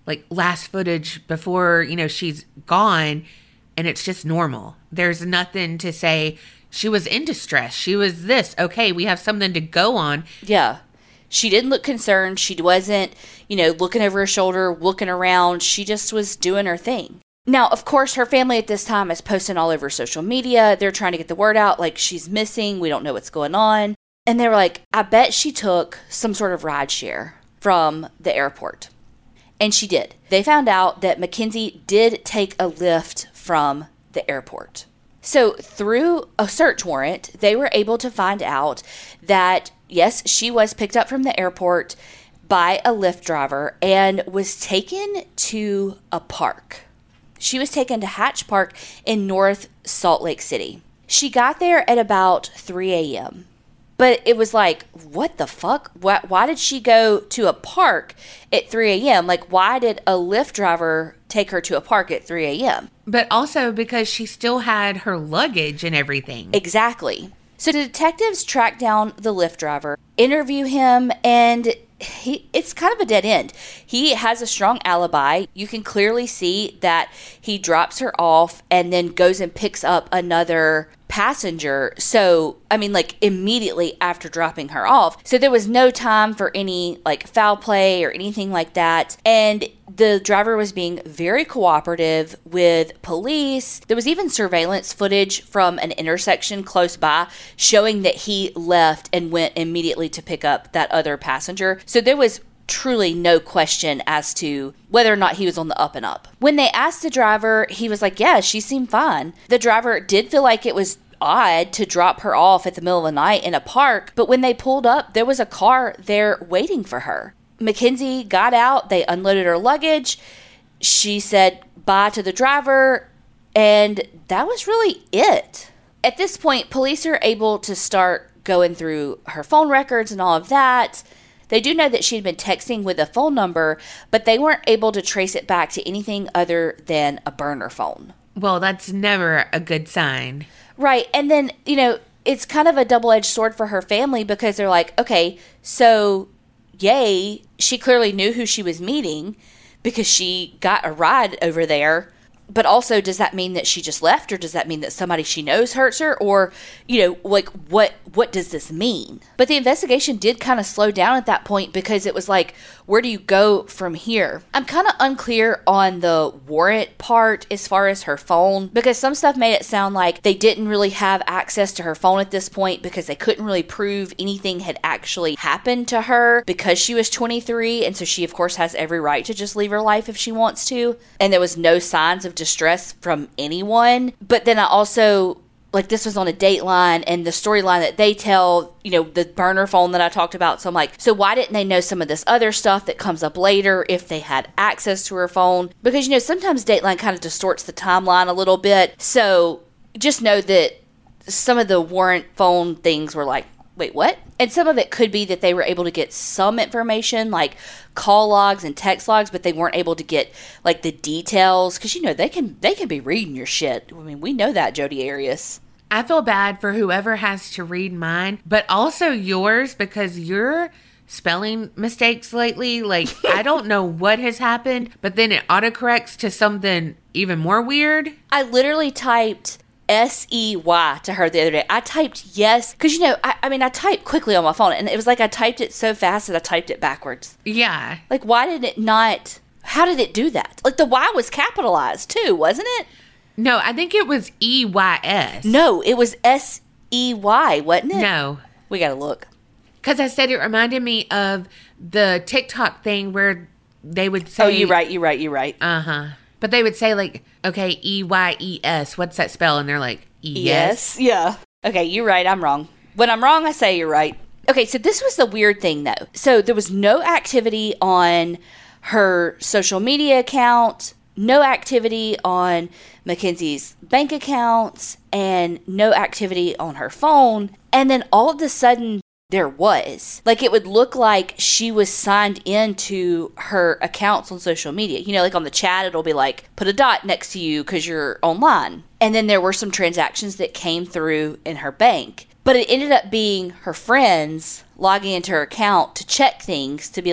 like last footage before, you know, she's gone, and it's just normal. There's nothing to say she was in distress. She was this. Okay, we have something to go on. Yeah. She didn't look concerned. She wasn't, you know, looking over her shoulder, looking around. She just was doing her thing. Now, of course, her family at this time is posting all over social media. They're trying to get the word out, like, she's missing. We don't know what's going on. And they were like, I bet she took some sort of ride share from the airport. And she did. They found out that Mackenzie did take a Lyft from the airport. So through a search warrant, they were able to find out that, yes, she was picked up from the airport by a Lyft driver and was taken to a park. She was taken to Hatch Park in North Salt Lake City. She got there at about three a.m. But it was like, what the fuck? Why, why did she go to a park at three a.m.? Like, why did a Lyft driver take her to a park at three a.m.? But also because she still had her luggage and everything. Exactly. So the detectives track down the Lyft driver, interview him, and he it's kind of a dead end. He has a strong alibi. You can clearly see that he drops her off and then goes and picks up another passenger. So, I mean, like, immediately after dropping her off. So there was no time for any, like, foul play or anything like that. And the driver was being very cooperative with police. There was even surveillance footage from an intersection close by showing that he left and went immediately to pick up that other passenger. So there was truly no question as to whether or not he was on the up and up. When they asked the driver, he was like, yeah, she seemed fine. The driver did feel like it was odd to drop her off at the middle of the night in a park, but when they pulled up, there was a car there waiting for her. Mackenzie got out, they unloaded her luggage, she said bye to the driver, and that was really it. At this point, police are able to start going through her phone records and all of that. They do know that she had been texting with a phone number, but they weren't able to trace it back to anything other than a burner phone. Well, that's never a good sign. Right. And then, you know, it's kind of a double-edged sword for her family because they're like, okay, so yay, she clearly knew who she was meeting because she got a ride over there. But also, does that mean that she just left, or does that mean that somebody she knows hurts her? Or, you know, like, what what does this mean? But the investigation did kind of slow down at that point because it was like, where do you go from here? I'm kind of unclear on the warrant part as far as her phone, because some stuff made it sound like they didn't really have access to her phone at this point because they couldn't really prove anything had actually happened to her because she was twenty-three, and so she, of course, has every right to just leave her life if she wants to. And there was no signs of distress from anyone. But then I also, like, this was on a Dateline, and the storyline that they tell, you know, the burner phone that I talked about. So I'm like, so why didn't they know some of this other stuff that comes up later if they had access to her phone? Because, you know, sometimes Dateline kind of distorts the timeline a little bit. So just know that some of the warrant phone things were like, wait, what? And some of it could be that they were able to get some information, like call logs and text logs, but they weren't able to get, like, the details. Because, you know, they can they can be reading your shit. I mean, we know that, Jodi Arias. I feel bad for whoever has to read mine, but also yours, because your spelling mistakes lately, like, I don't know what has happened, but then it autocorrects to something even more weird. I literally typed S E Y to her the other day. I typed yes, because, you know, I, I mean, I typed quickly on my phone, and it was like I typed it so fast that I typed it backwards. Yeah. Like, why did it not, how did it do that? Like, the Y was capitalized, too, wasn't it? No, I think it was E Y S. No, it was S E Y, wasn't it? No. We gotta look. Because I said it reminded me of the TikTok thing where they would say... Oh, you're right, you're right, you're right. Uh-huh. But they would say, like, okay, E Y E S, what's that spell? And they're like, E S? Yes, yeah. Okay, you're right, I'm wrong. When I'm wrong, I say you're right. Okay, so this was the weird thing, though. So there was no activity on her social media account, no activity on Mackenzie's bank accounts, and no activity on her phone. And then all of a sudden, there was. Like, it would look like she was signed into her accounts on social media. You know, like on the chat, it'll be like, put a dot next to you because you're online. And then there were some transactions that came through in her bank. But it ended up being her friends logging into her account to check things, to be like,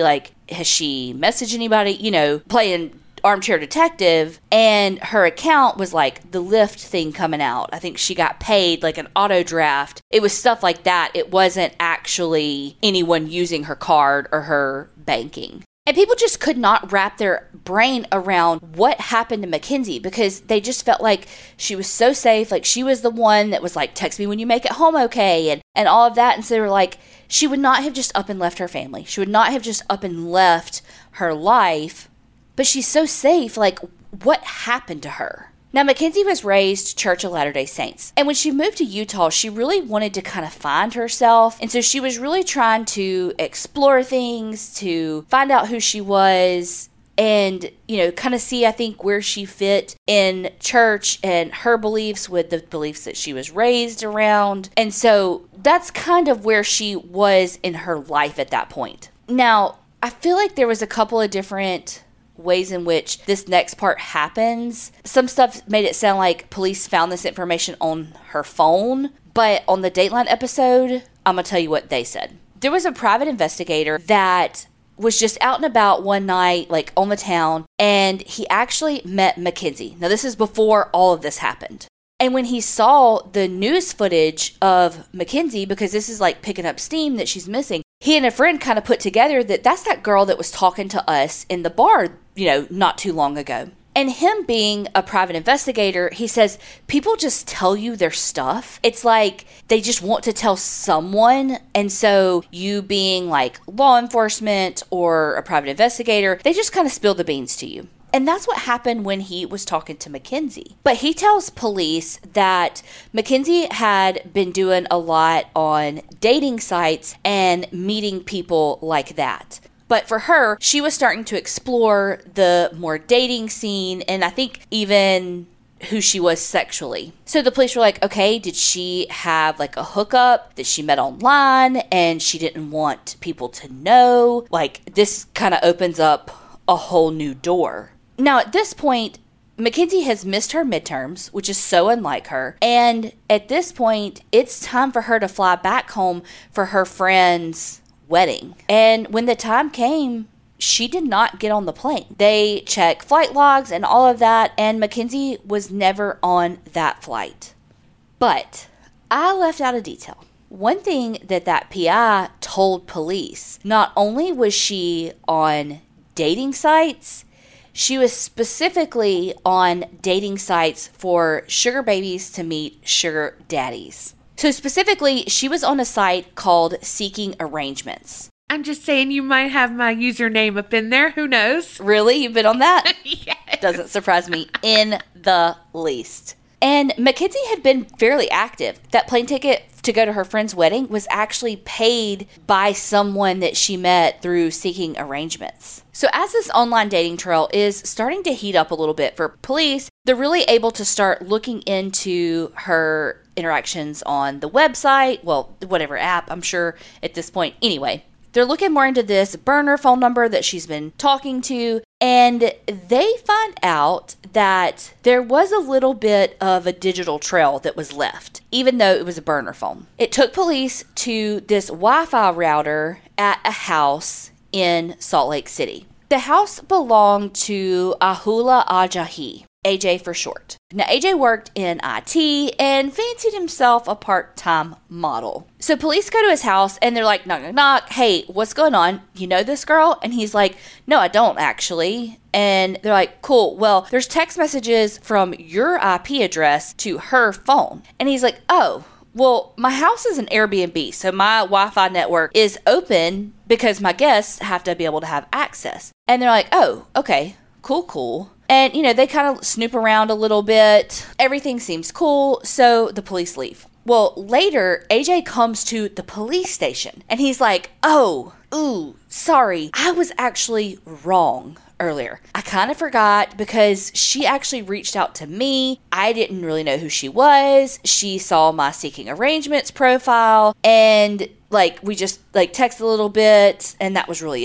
has she messaged anybody, you know, playing armchair detective. And her account was like the Lyft thing coming out. I think she got paid like an auto draft. It was stuff like that. It wasn't actually anyone using her card or her banking. And people just could not wrap their brain around what happened to Mackenzie, because they just felt like she was so safe. Like she was the one that was like, text me when you make it home okay, and, and all of that. And so they were like, she would not have just up and left her family. She would not have just up and left her life. But she's so safe. Like, what happened to her? Now, Mackenzie was raised Church of Latter-day Saints. And when she moved to Utah, she really wanted to kind of find herself. And so she was really trying to explore things, to find out who she was, and, you know, kind of see, I think, where she fit in church and her beliefs with the beliefs that she was raised around. And so that's kind of where she was in her life at that point. Now, I feel like there was a couple of different ways in which this next part happens. Some stuff made it sound like police found this information on her phone, but on the Dateline episode, I'm gonna tell you what they said. There was a private investigator that was just out and about one night, like on the town, and he actually met Mackenzie. Now, this is before all of this happened. And when he saw the news footage of Mackenzie, because this is like picking up steam that she's missing, he and a friend kind of put together that that's that girl that was talking to us in the bar, you know, not too long ago. And him being a private investigator, he says, people just tell you their stuff. It's like they just want to tell someone. And so you being like law enforcement or a private investigator, they just kind of spill the beans to you. And that's what happened when he was talking to Mackenzie. But he tells police that Mackenzie had been doing a lot on dating sites and meeting people like that. But for her, she was starting to explore the more dating scene, and I think even who she was sexually. So the police were like, okay, did she have like a hookup that she met online and she didn't want people to know? Like, this kind of opens up a whole new door. Now, at this point, Mackenzie has missed her midterms, which is so unlike her. And at this point, it's time for her to fly back home for her friend's wedding. And when the time came, she did not get on the plane. They checked flight logs and all of that, and Mackenzie was never on that flight. But I left out a detail. One thing that that P I told police, not only was she on dating sites, she was specifically on dating sites for sugar babies to meet sugar daddies. So specifically, she was on a site called Seeking Arrangements. I'm just saying you might have my username up in there. Who knows? Really? You've been on that? Yes. Doesn't surprise me in the least. And Mackenzie had been fairly active. That plane ticket to go to her friend's wedding was actually paid by someone that she met through Seeking Arrangements. So as this online dating trail is starting to heat up a little bit for police, they're really able to start looking into her interactions on the website, well, whatever app, I'm sure at this point. Anyway, they're looking more into this burner phone number that she's been talking to, and they find out that there was a little bit of a digital trail that was left, even though it was a burner phone. It took police to this Wi-Fi router at a house in Salt Lake City. The house belonged to Ahula Ajahi, A J for short. Now, A J worked in I T and fancied himself a part-time model. So police go to his house and they're like, knock, knock, knock. Hey, what's going on? You know this girl? And he's like, no, I don't actually. And they're like, cool. Well, there's text messages from your I P address to her phone. And he's like, oh, well, my house is an Airbnb, so my Wi-Fi network is open because my guests have to be able to have access. And they're like, oh, okay, cool, cool. And, you know, they kind of snoop around a little bit. Everything seems cool, so the police leave. Well, later, A J comes to the police station, and he's like, oh, ooh, sorry, I was actually wrong earlier. I kind of forgot because she actually reached out to me. I didn't really know who she was. She saw my Seeking Arrangements profile, and, like, we just, like, texted a little bit, and that was really it.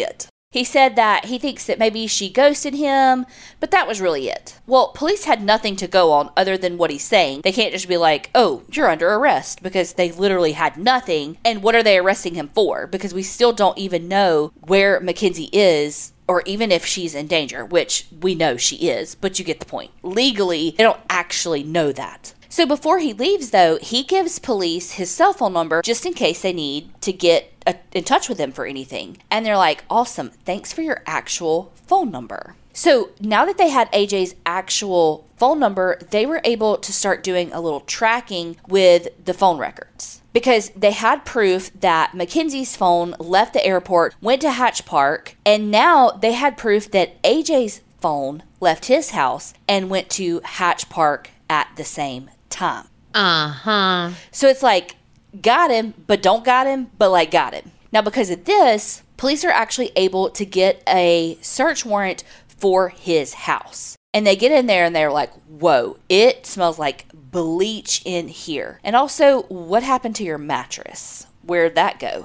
He said that he thinks that maybe she ghosted him, but that was really it. Well, police had nothing to go on other than what he's saying. They can't just be like, oh, you're under arrest, because they literally had nothing. And what are they arresting him for? Because we still don't even know where Mackenzie is, or even if she's in danger, which we know she is, but you get the point. Legally, they don't actually know that. So before he leaves, though, he gives police his cell phone number just in case they need to get a, in touch with him for anything. And they're like, awesome, thanks for your actual phone number. So now that they had A J's actual phone number, they were able to start doing a little tracking with the phone records. Because they had proof that Mackenzie's phone left the airport, went to Hatch Park, and now they had proof that A J's phone left his house and went to Hatch Park at the same time. Uh-huh. So it's like, got him, but don't got him, but like got him. Now, because of this, police are actually able to get a search warrant for his house. And they get in there and they're like, whoa, it smells like bleach in here. And also, what happened to your mattress? Where'd that go?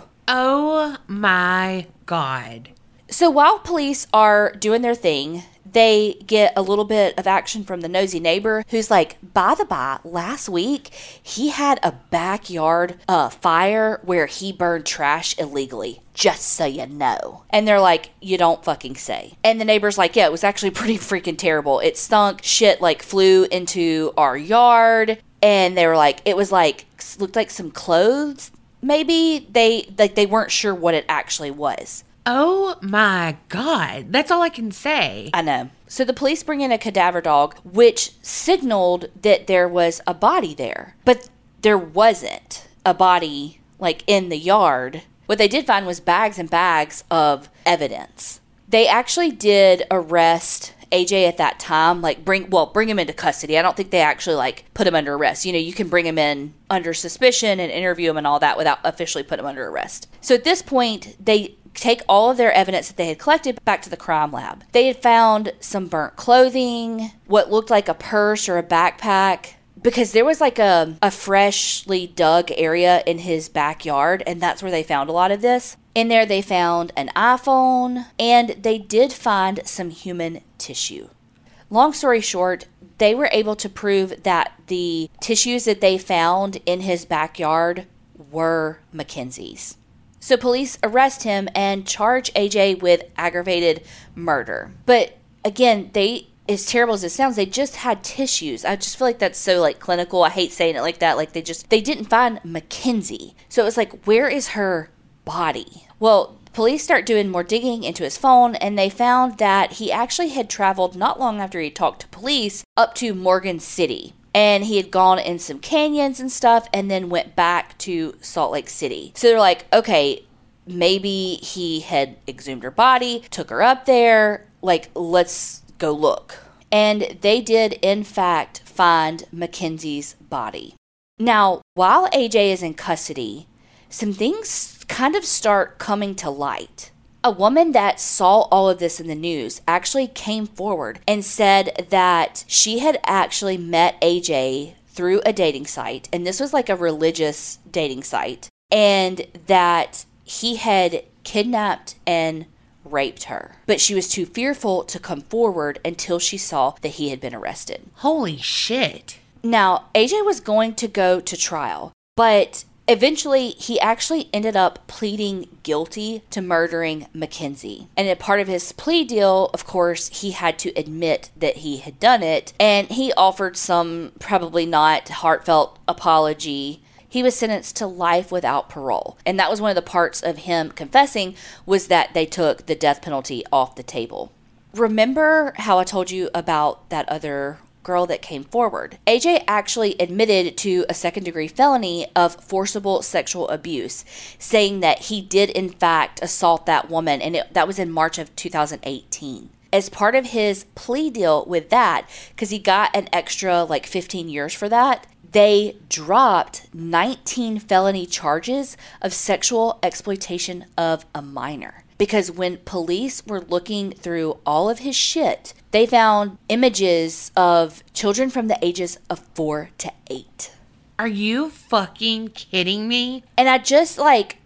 Oh my God. So while police are doing their thing, they get a little bit of action from the nosy neighbor who's like, by the by, last week he had a backyard uh, fire where he burned trash illegally, just so you know. And they're like, you don't fucking say. And the neighbor's like, yeah, it was actually pretty freaking terrible. It stunk. Shit like flew into our yard. And they were like, it was like, looked like some clothes. Maybe they like they weren't sure what it actually was. Oh my God. That's all I can say. I know. So the police bring in a cadaver dog, which signaled that there was a body there. But there wasn't a body, like, in the yard. What they did find was bags and bags of evidence. They actually did arrest A J at that time, like, bring, well, bring him into custody. I don't think they actually, like, put him under arrest. You know, you can bring him in under suspicion and interview him and all that without officially putting him under arrest. So at this point, they take all of their evidence that they had collected back to the crime lab. They had found some burnt clothing, what looked like a purse or a backpack, because there was like a, a freshly dug area in his backyard, and that's where they found a lot of this. In there, they found an iPhone, and they did find some human tissue. Long story short, they were able to prove that the tissues that they found in his backyard were Mackenzie's. So police arrest him and charge A J with aggravated murder. But again, they, as terrible as it sounds, they just had tissues. I just feel like that's so like clinical. I hate saying it like that. Like they just, they didn't find Mackenzie. So it was like, where is her body? Well, police start doing more digging into his phone, and they found that he actually had traveled not long after he talked to police up to Morgan City. And he had gone in some canyons and stuff and then went back to Salt Lake City. So they're like, okay, maybe he had exhumed her body, took her up there. Like, let's go look. And they did, in fact, find Mackenzie's body. Now, while A J is in custody, some things kind of start coming to light. A woman that saw all of this in the news actually came forward and said that she had actually met A J through a dating site, and this was like a religious dating site, and that he had kidnapped and raped her. But she was too fearful to come forward until she saw that he had been arrested. Holy shit. Now, A J was going to go to trial, but eventually, he actually ended up pleading guilty to murdering Mackenzie. And a part of his plea deal, of course, he had to admit that he had done it. And he offered some probably not heartfelt apology. He was sentenced to life without parole. And that was one of the parts of him confessing, was that they took the death penalty off the table. Remember how I told you about that other girl that came forward? A J actually admitted to a second degree felony of forcible sexual abuse, saying that he did in fact assault that woman, and it, that was in March of two thousand eighteen. As part of his plea deal with that, because he got an extra like fifteen years for that, they dropped nineteen felony charges of sexual exploitation of a minor. Because when police were looking through all of his shit, they found images of children from the ages of four to eight. Are you fucking kidding me? And I just, like,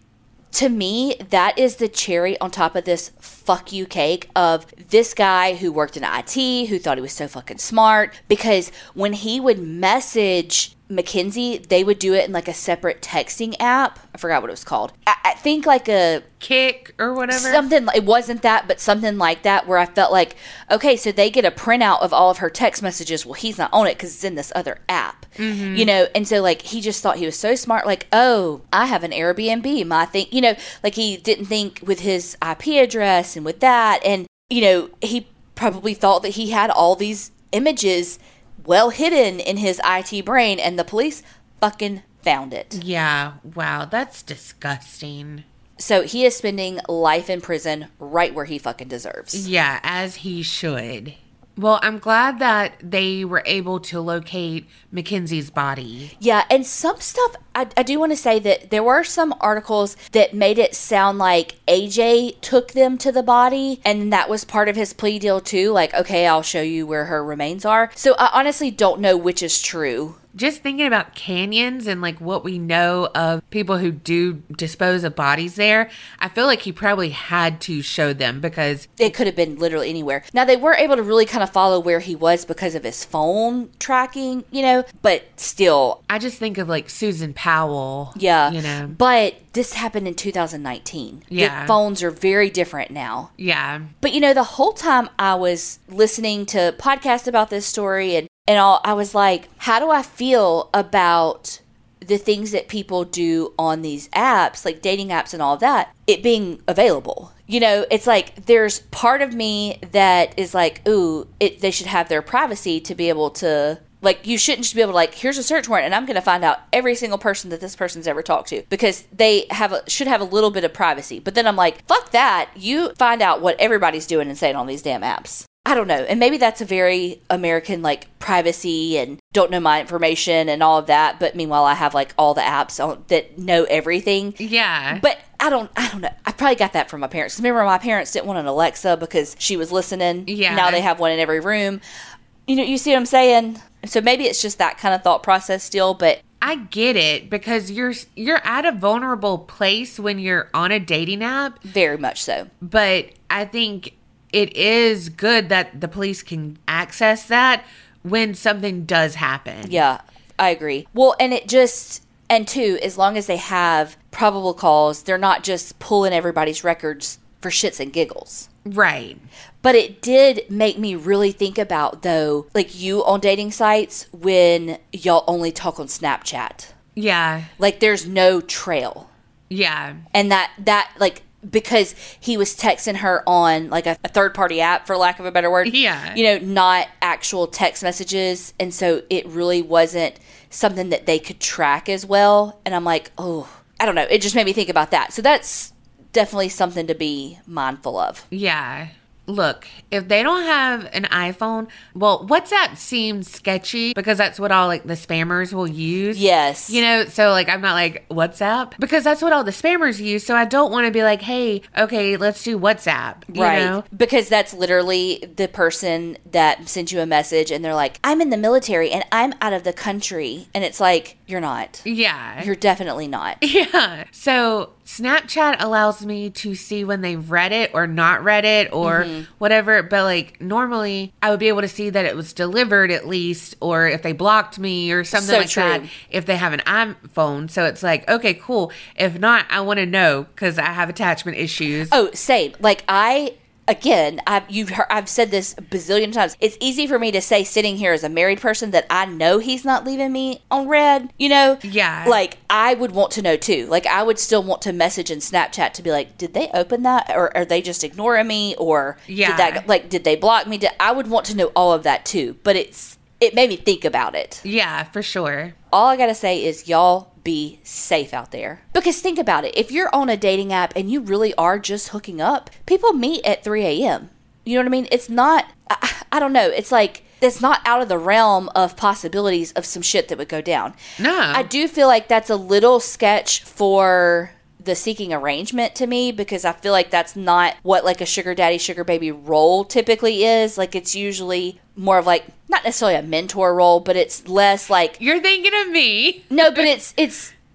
to me, that is the cherry on top of this fuck you cake of this guy who worked in I T, who thought he was so fucking smart. Because when he would message Mackenzie, they would do it in like a separate texting app. I forgot what it was called. I, I think like a Kick or whatever. Something, it wasn't that, but something like that, where I felt like, okay, so they get a printout of all of her text messages. Well, he's not on it because it's in this other app, mm-hmm. you know? And so like, he just thought he was so smart. Like, oh, I have an Airbnb, my thing, you know, like he didn't think with his I P address and with that. And, you know, he probably thought that he had all these images well hidden in his I T brain, and the police fucking found it. Yeah, wow, that's disgusting. So he is spending life in prison right where he fucking deserves. Yeah, as he should. Well, I'm glad that they were able to locate Mackenzie's body. Yeah, and some stuff, I, I do want to say that there were some articles that made it sound like A J took them to the body, and that was part of his plea deal too. Like, okay, I'll show you where her remains are. So I honestly don't know which is true. Just thinking about canyons and like what we know of people who do dispose of bodies there, I feel like he probably had to show them because it could have been literally anywhere. Now they were able to really kind of follow where he was because of his phone tracking, you know, but still. I just think of like Susan Powell. Yeah. You know. But this happened in two thousand nineteen. Yeah. The phones are very different now. Yeah. But you know, the whole time I was listening to podcasts about this story and And all, I was like, how do I feel about the things that people do on these apps, like dating apps and all of that, it being available? You know, it's like there's part of me that is like, ooh, it, they should have their privacy to be able to, like, you shouldn't just be able to, like, here's a search warrant and I'm going to find out every single person that this person's ever talked to, because they have a, should have a little bit of privacy. But then I'm like, fuck that. You find out what everybody's doing and saying on these damn apps. I don't know. And maybe that's a very American, like, privacy and don't know my information and all of that. But meanwhile, I have, like, all the apps on, that know everything. Yeah. But I don't, I don't know. I probably got that from my parents. Remember, my parents didn't want an Alexa because she was listening. Yeah. Now they have one in every room. You know, you see what I'm saying? So maybe it's just that kind of thought process still, but I get it, because you're you're at a vulnerable place when you're on a dating app. Very much so. But I think it is good that the police can access that when something does happen. Yeah, I agree. Well, and it just, and two, as long as they have probable cause, they're not just pulling everybody's records for shits and giggles. Right. But it did make me really think about, though, like you on dating sites when y'all only talk on Snapchat. Yeah. Like there's no trail. Yeah. And that, that like, because he was texting her on like a, a third party app, for lack of a better word. Yeah. You know, not actual text messages. And so it really wasn't something that they could track as well. And I'm like, oh, I don't know. It just made me think about that. So that's definitely something to be mindful of. Yeah. Look, if they don't have an iPhone, well, WhatsApp seems sketchy because that's what all like the spammers will use. Yes. You know, so like I'm not like WhatsApp because that's what all the spammers use. So I don't want to be like, hey, okay, let's do WhatsApp. You right. know? Because that's literally the person that sends you a message and they're like, I'm in the military and I'm out of the country. And it's like, you're not. Yeah. You're definitely not. Yeah. So Snapchat allows me to see when they've read it or not read it or mm-hmm. whatever. But like normally I would be able to see that it was delivered at least, or if they blocked me or something so like true. that, if they have an iPhone. So it's like, okay, cool. If not, I want to know because I have attachment issues. Oh, same. Like I... Again, I've, you've heard, I've said this a bazillion times. It's easy for me to say sitting here as a married person that I know he's not leaving me on red, you know? Yeah. Like, I would want to know too. Like, I would still want to message in Snapchat to be like, did they open that? Or are they just ignoring me? Or yeah. did that, like, did they block me? Did, I would want to know all of that too. But it's it made me think about it. Yeah, for sure. All I gotta say is y'all be safe out there. Because think about it. If you're on a dating app and you really are just hooking up, people meet at three a.m. You know what I mean? It's not, I, I don't know. It's like, it's not out of the realm of possibilities of some shit that would go down. No. I do feel like that's a little sketch for the seeking arrangement to me, because I feel like that's not what like a sugar daddy, sugar baby role typically is. Like it's usually more of like, not necessarily a mentor role, but it's less like... You're thinking of me. No, but it's, it's,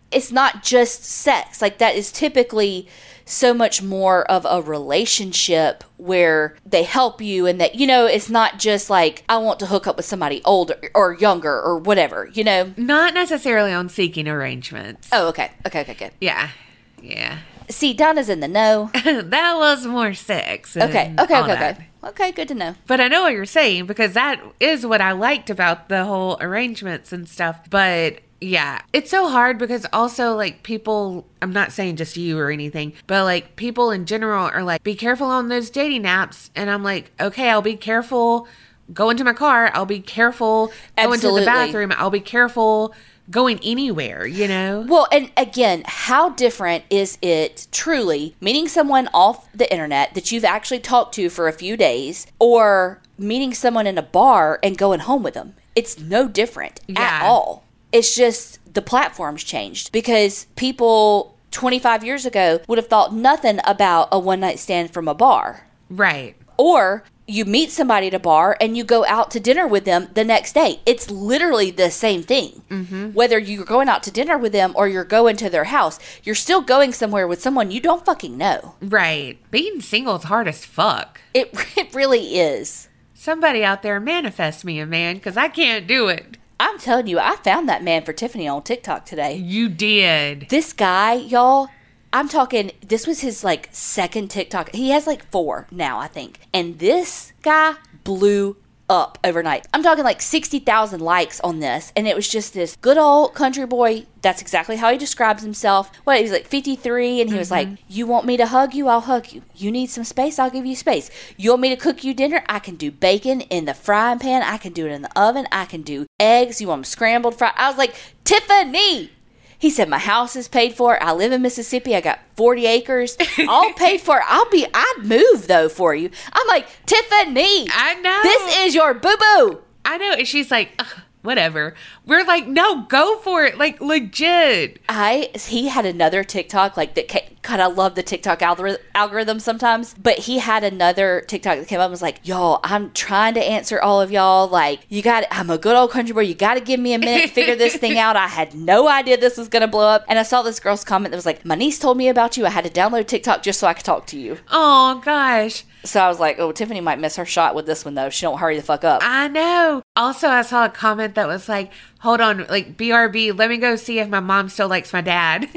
it's not just sex. Like, that is typically so much more of a relationship where they help you, and that, you know, it's not just like, I want to hook up with somebody older or younger or whatever, you know? Not necessarily on seeking arrangements. Oh, okay. Okay, okay, good. Yeah. Yeah. See, Donna's in the know. That was more sex. Okay, and okay, all okay, that. okay. Okay, good to know. But I know what you're saying, because that is what I liked about the whole arrangements and stuff. But yeah, it's so hard because also, like, people, I'm not saying just you or anything, but like people in general are like, be careful on those dating apps. And I'm like, okay, I'll be careful going to my car. I'll be careful going Absolutely. to the bathroom. I'll be careful going anywhere, you know? Well, and again, how different is it truly meeting someone off the internet that you've actually talked to for a few days, or meeting someone in a bar and going home with them? It's no different Yeah. at all. It's just the platform's changed, because people twenty-five years ago would have thought nothing about a one night stand from a bar. Right. Or you meet somebody at a bar and you go out to dinner with them the next day. It's literally the same thing. Mm-hmm. Whether you're going out to dinner with them or you're going to their house, you're still going somewhere with someone you don't fucking know. Right. Being single is hard as fuck. It, it really is. Somebody out there manifest me a man, because I can't do it. I'm telling you, I found that man for Tiffany on TikTok today. You did. This guy, y'all, I'm talking, this was his, like, second TikTok. He has, like, four now, I think. And this guy blew up overnight. I'm talking, like, sixty thousand likes on this. And it was just this good old country boy. That's exactly how he describes himself. What, he was, like, fifty-three, and he mm-hmm. was like, you want me to hug you? I'll hug you. You need some space? I'll give you space. You want me to cook you dinner? I can do bacon in the frying pan. I can do it in the oven. I can do eggs. You want them scrambled, fried? I was like, Tiffany! He said, my house is paid for. I live in Mississippi. I got forty acres. All paid for. I'll be, I'd move, though, for you. I'm like, Tiffany. I know. This is your boo-boo. I know. And she's like, ugh, whatever. We're like, no, go for it. Like, legit. I, he had another TikTok, like, that, God, I love the TikTok algor- algorithm sometimes. But he had another TikTok that came up and was like, y'all, I'm trying to answer all of y'all. Like, you got, I'm a good old country boy. You got to give me a minute to figure this thing out. I had no idea this was going to blow up. And I saw this girl's comment that was like, my niece told me about you. I had to download TikTok just so I could talk to you. Oh, gosh. So I was like, oh, Tiffany might miss her shot with this one, though. She don't hurry the fuck up. I know. Also, I saw a comment that was like, hold on, like, B R B, let me go see if my mom still likes my dad.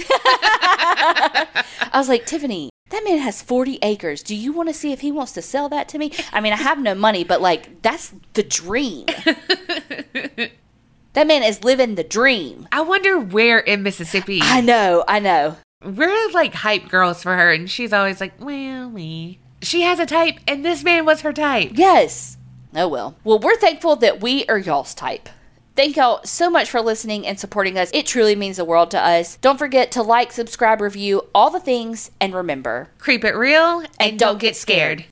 I was like, Tiffany, that man has forty acres. Do you want to see if he wants to sell that to me? I mean, I have no money, but, like, that's the dream. That man is living the dream. I wonder where in Mississippi. I know, I know. We're, like, hype girls for her, and she's always like, well, me. She has a type, and this man was her type. Yes. Oh, well. Well, we're thankful that we are y'all's type. Thank y'all so much for listening and supporting us. It truly means the world to us. Don't forget to like, subscribe, review, all the things, and remember, Creep it real, and, and don't, don't get scared.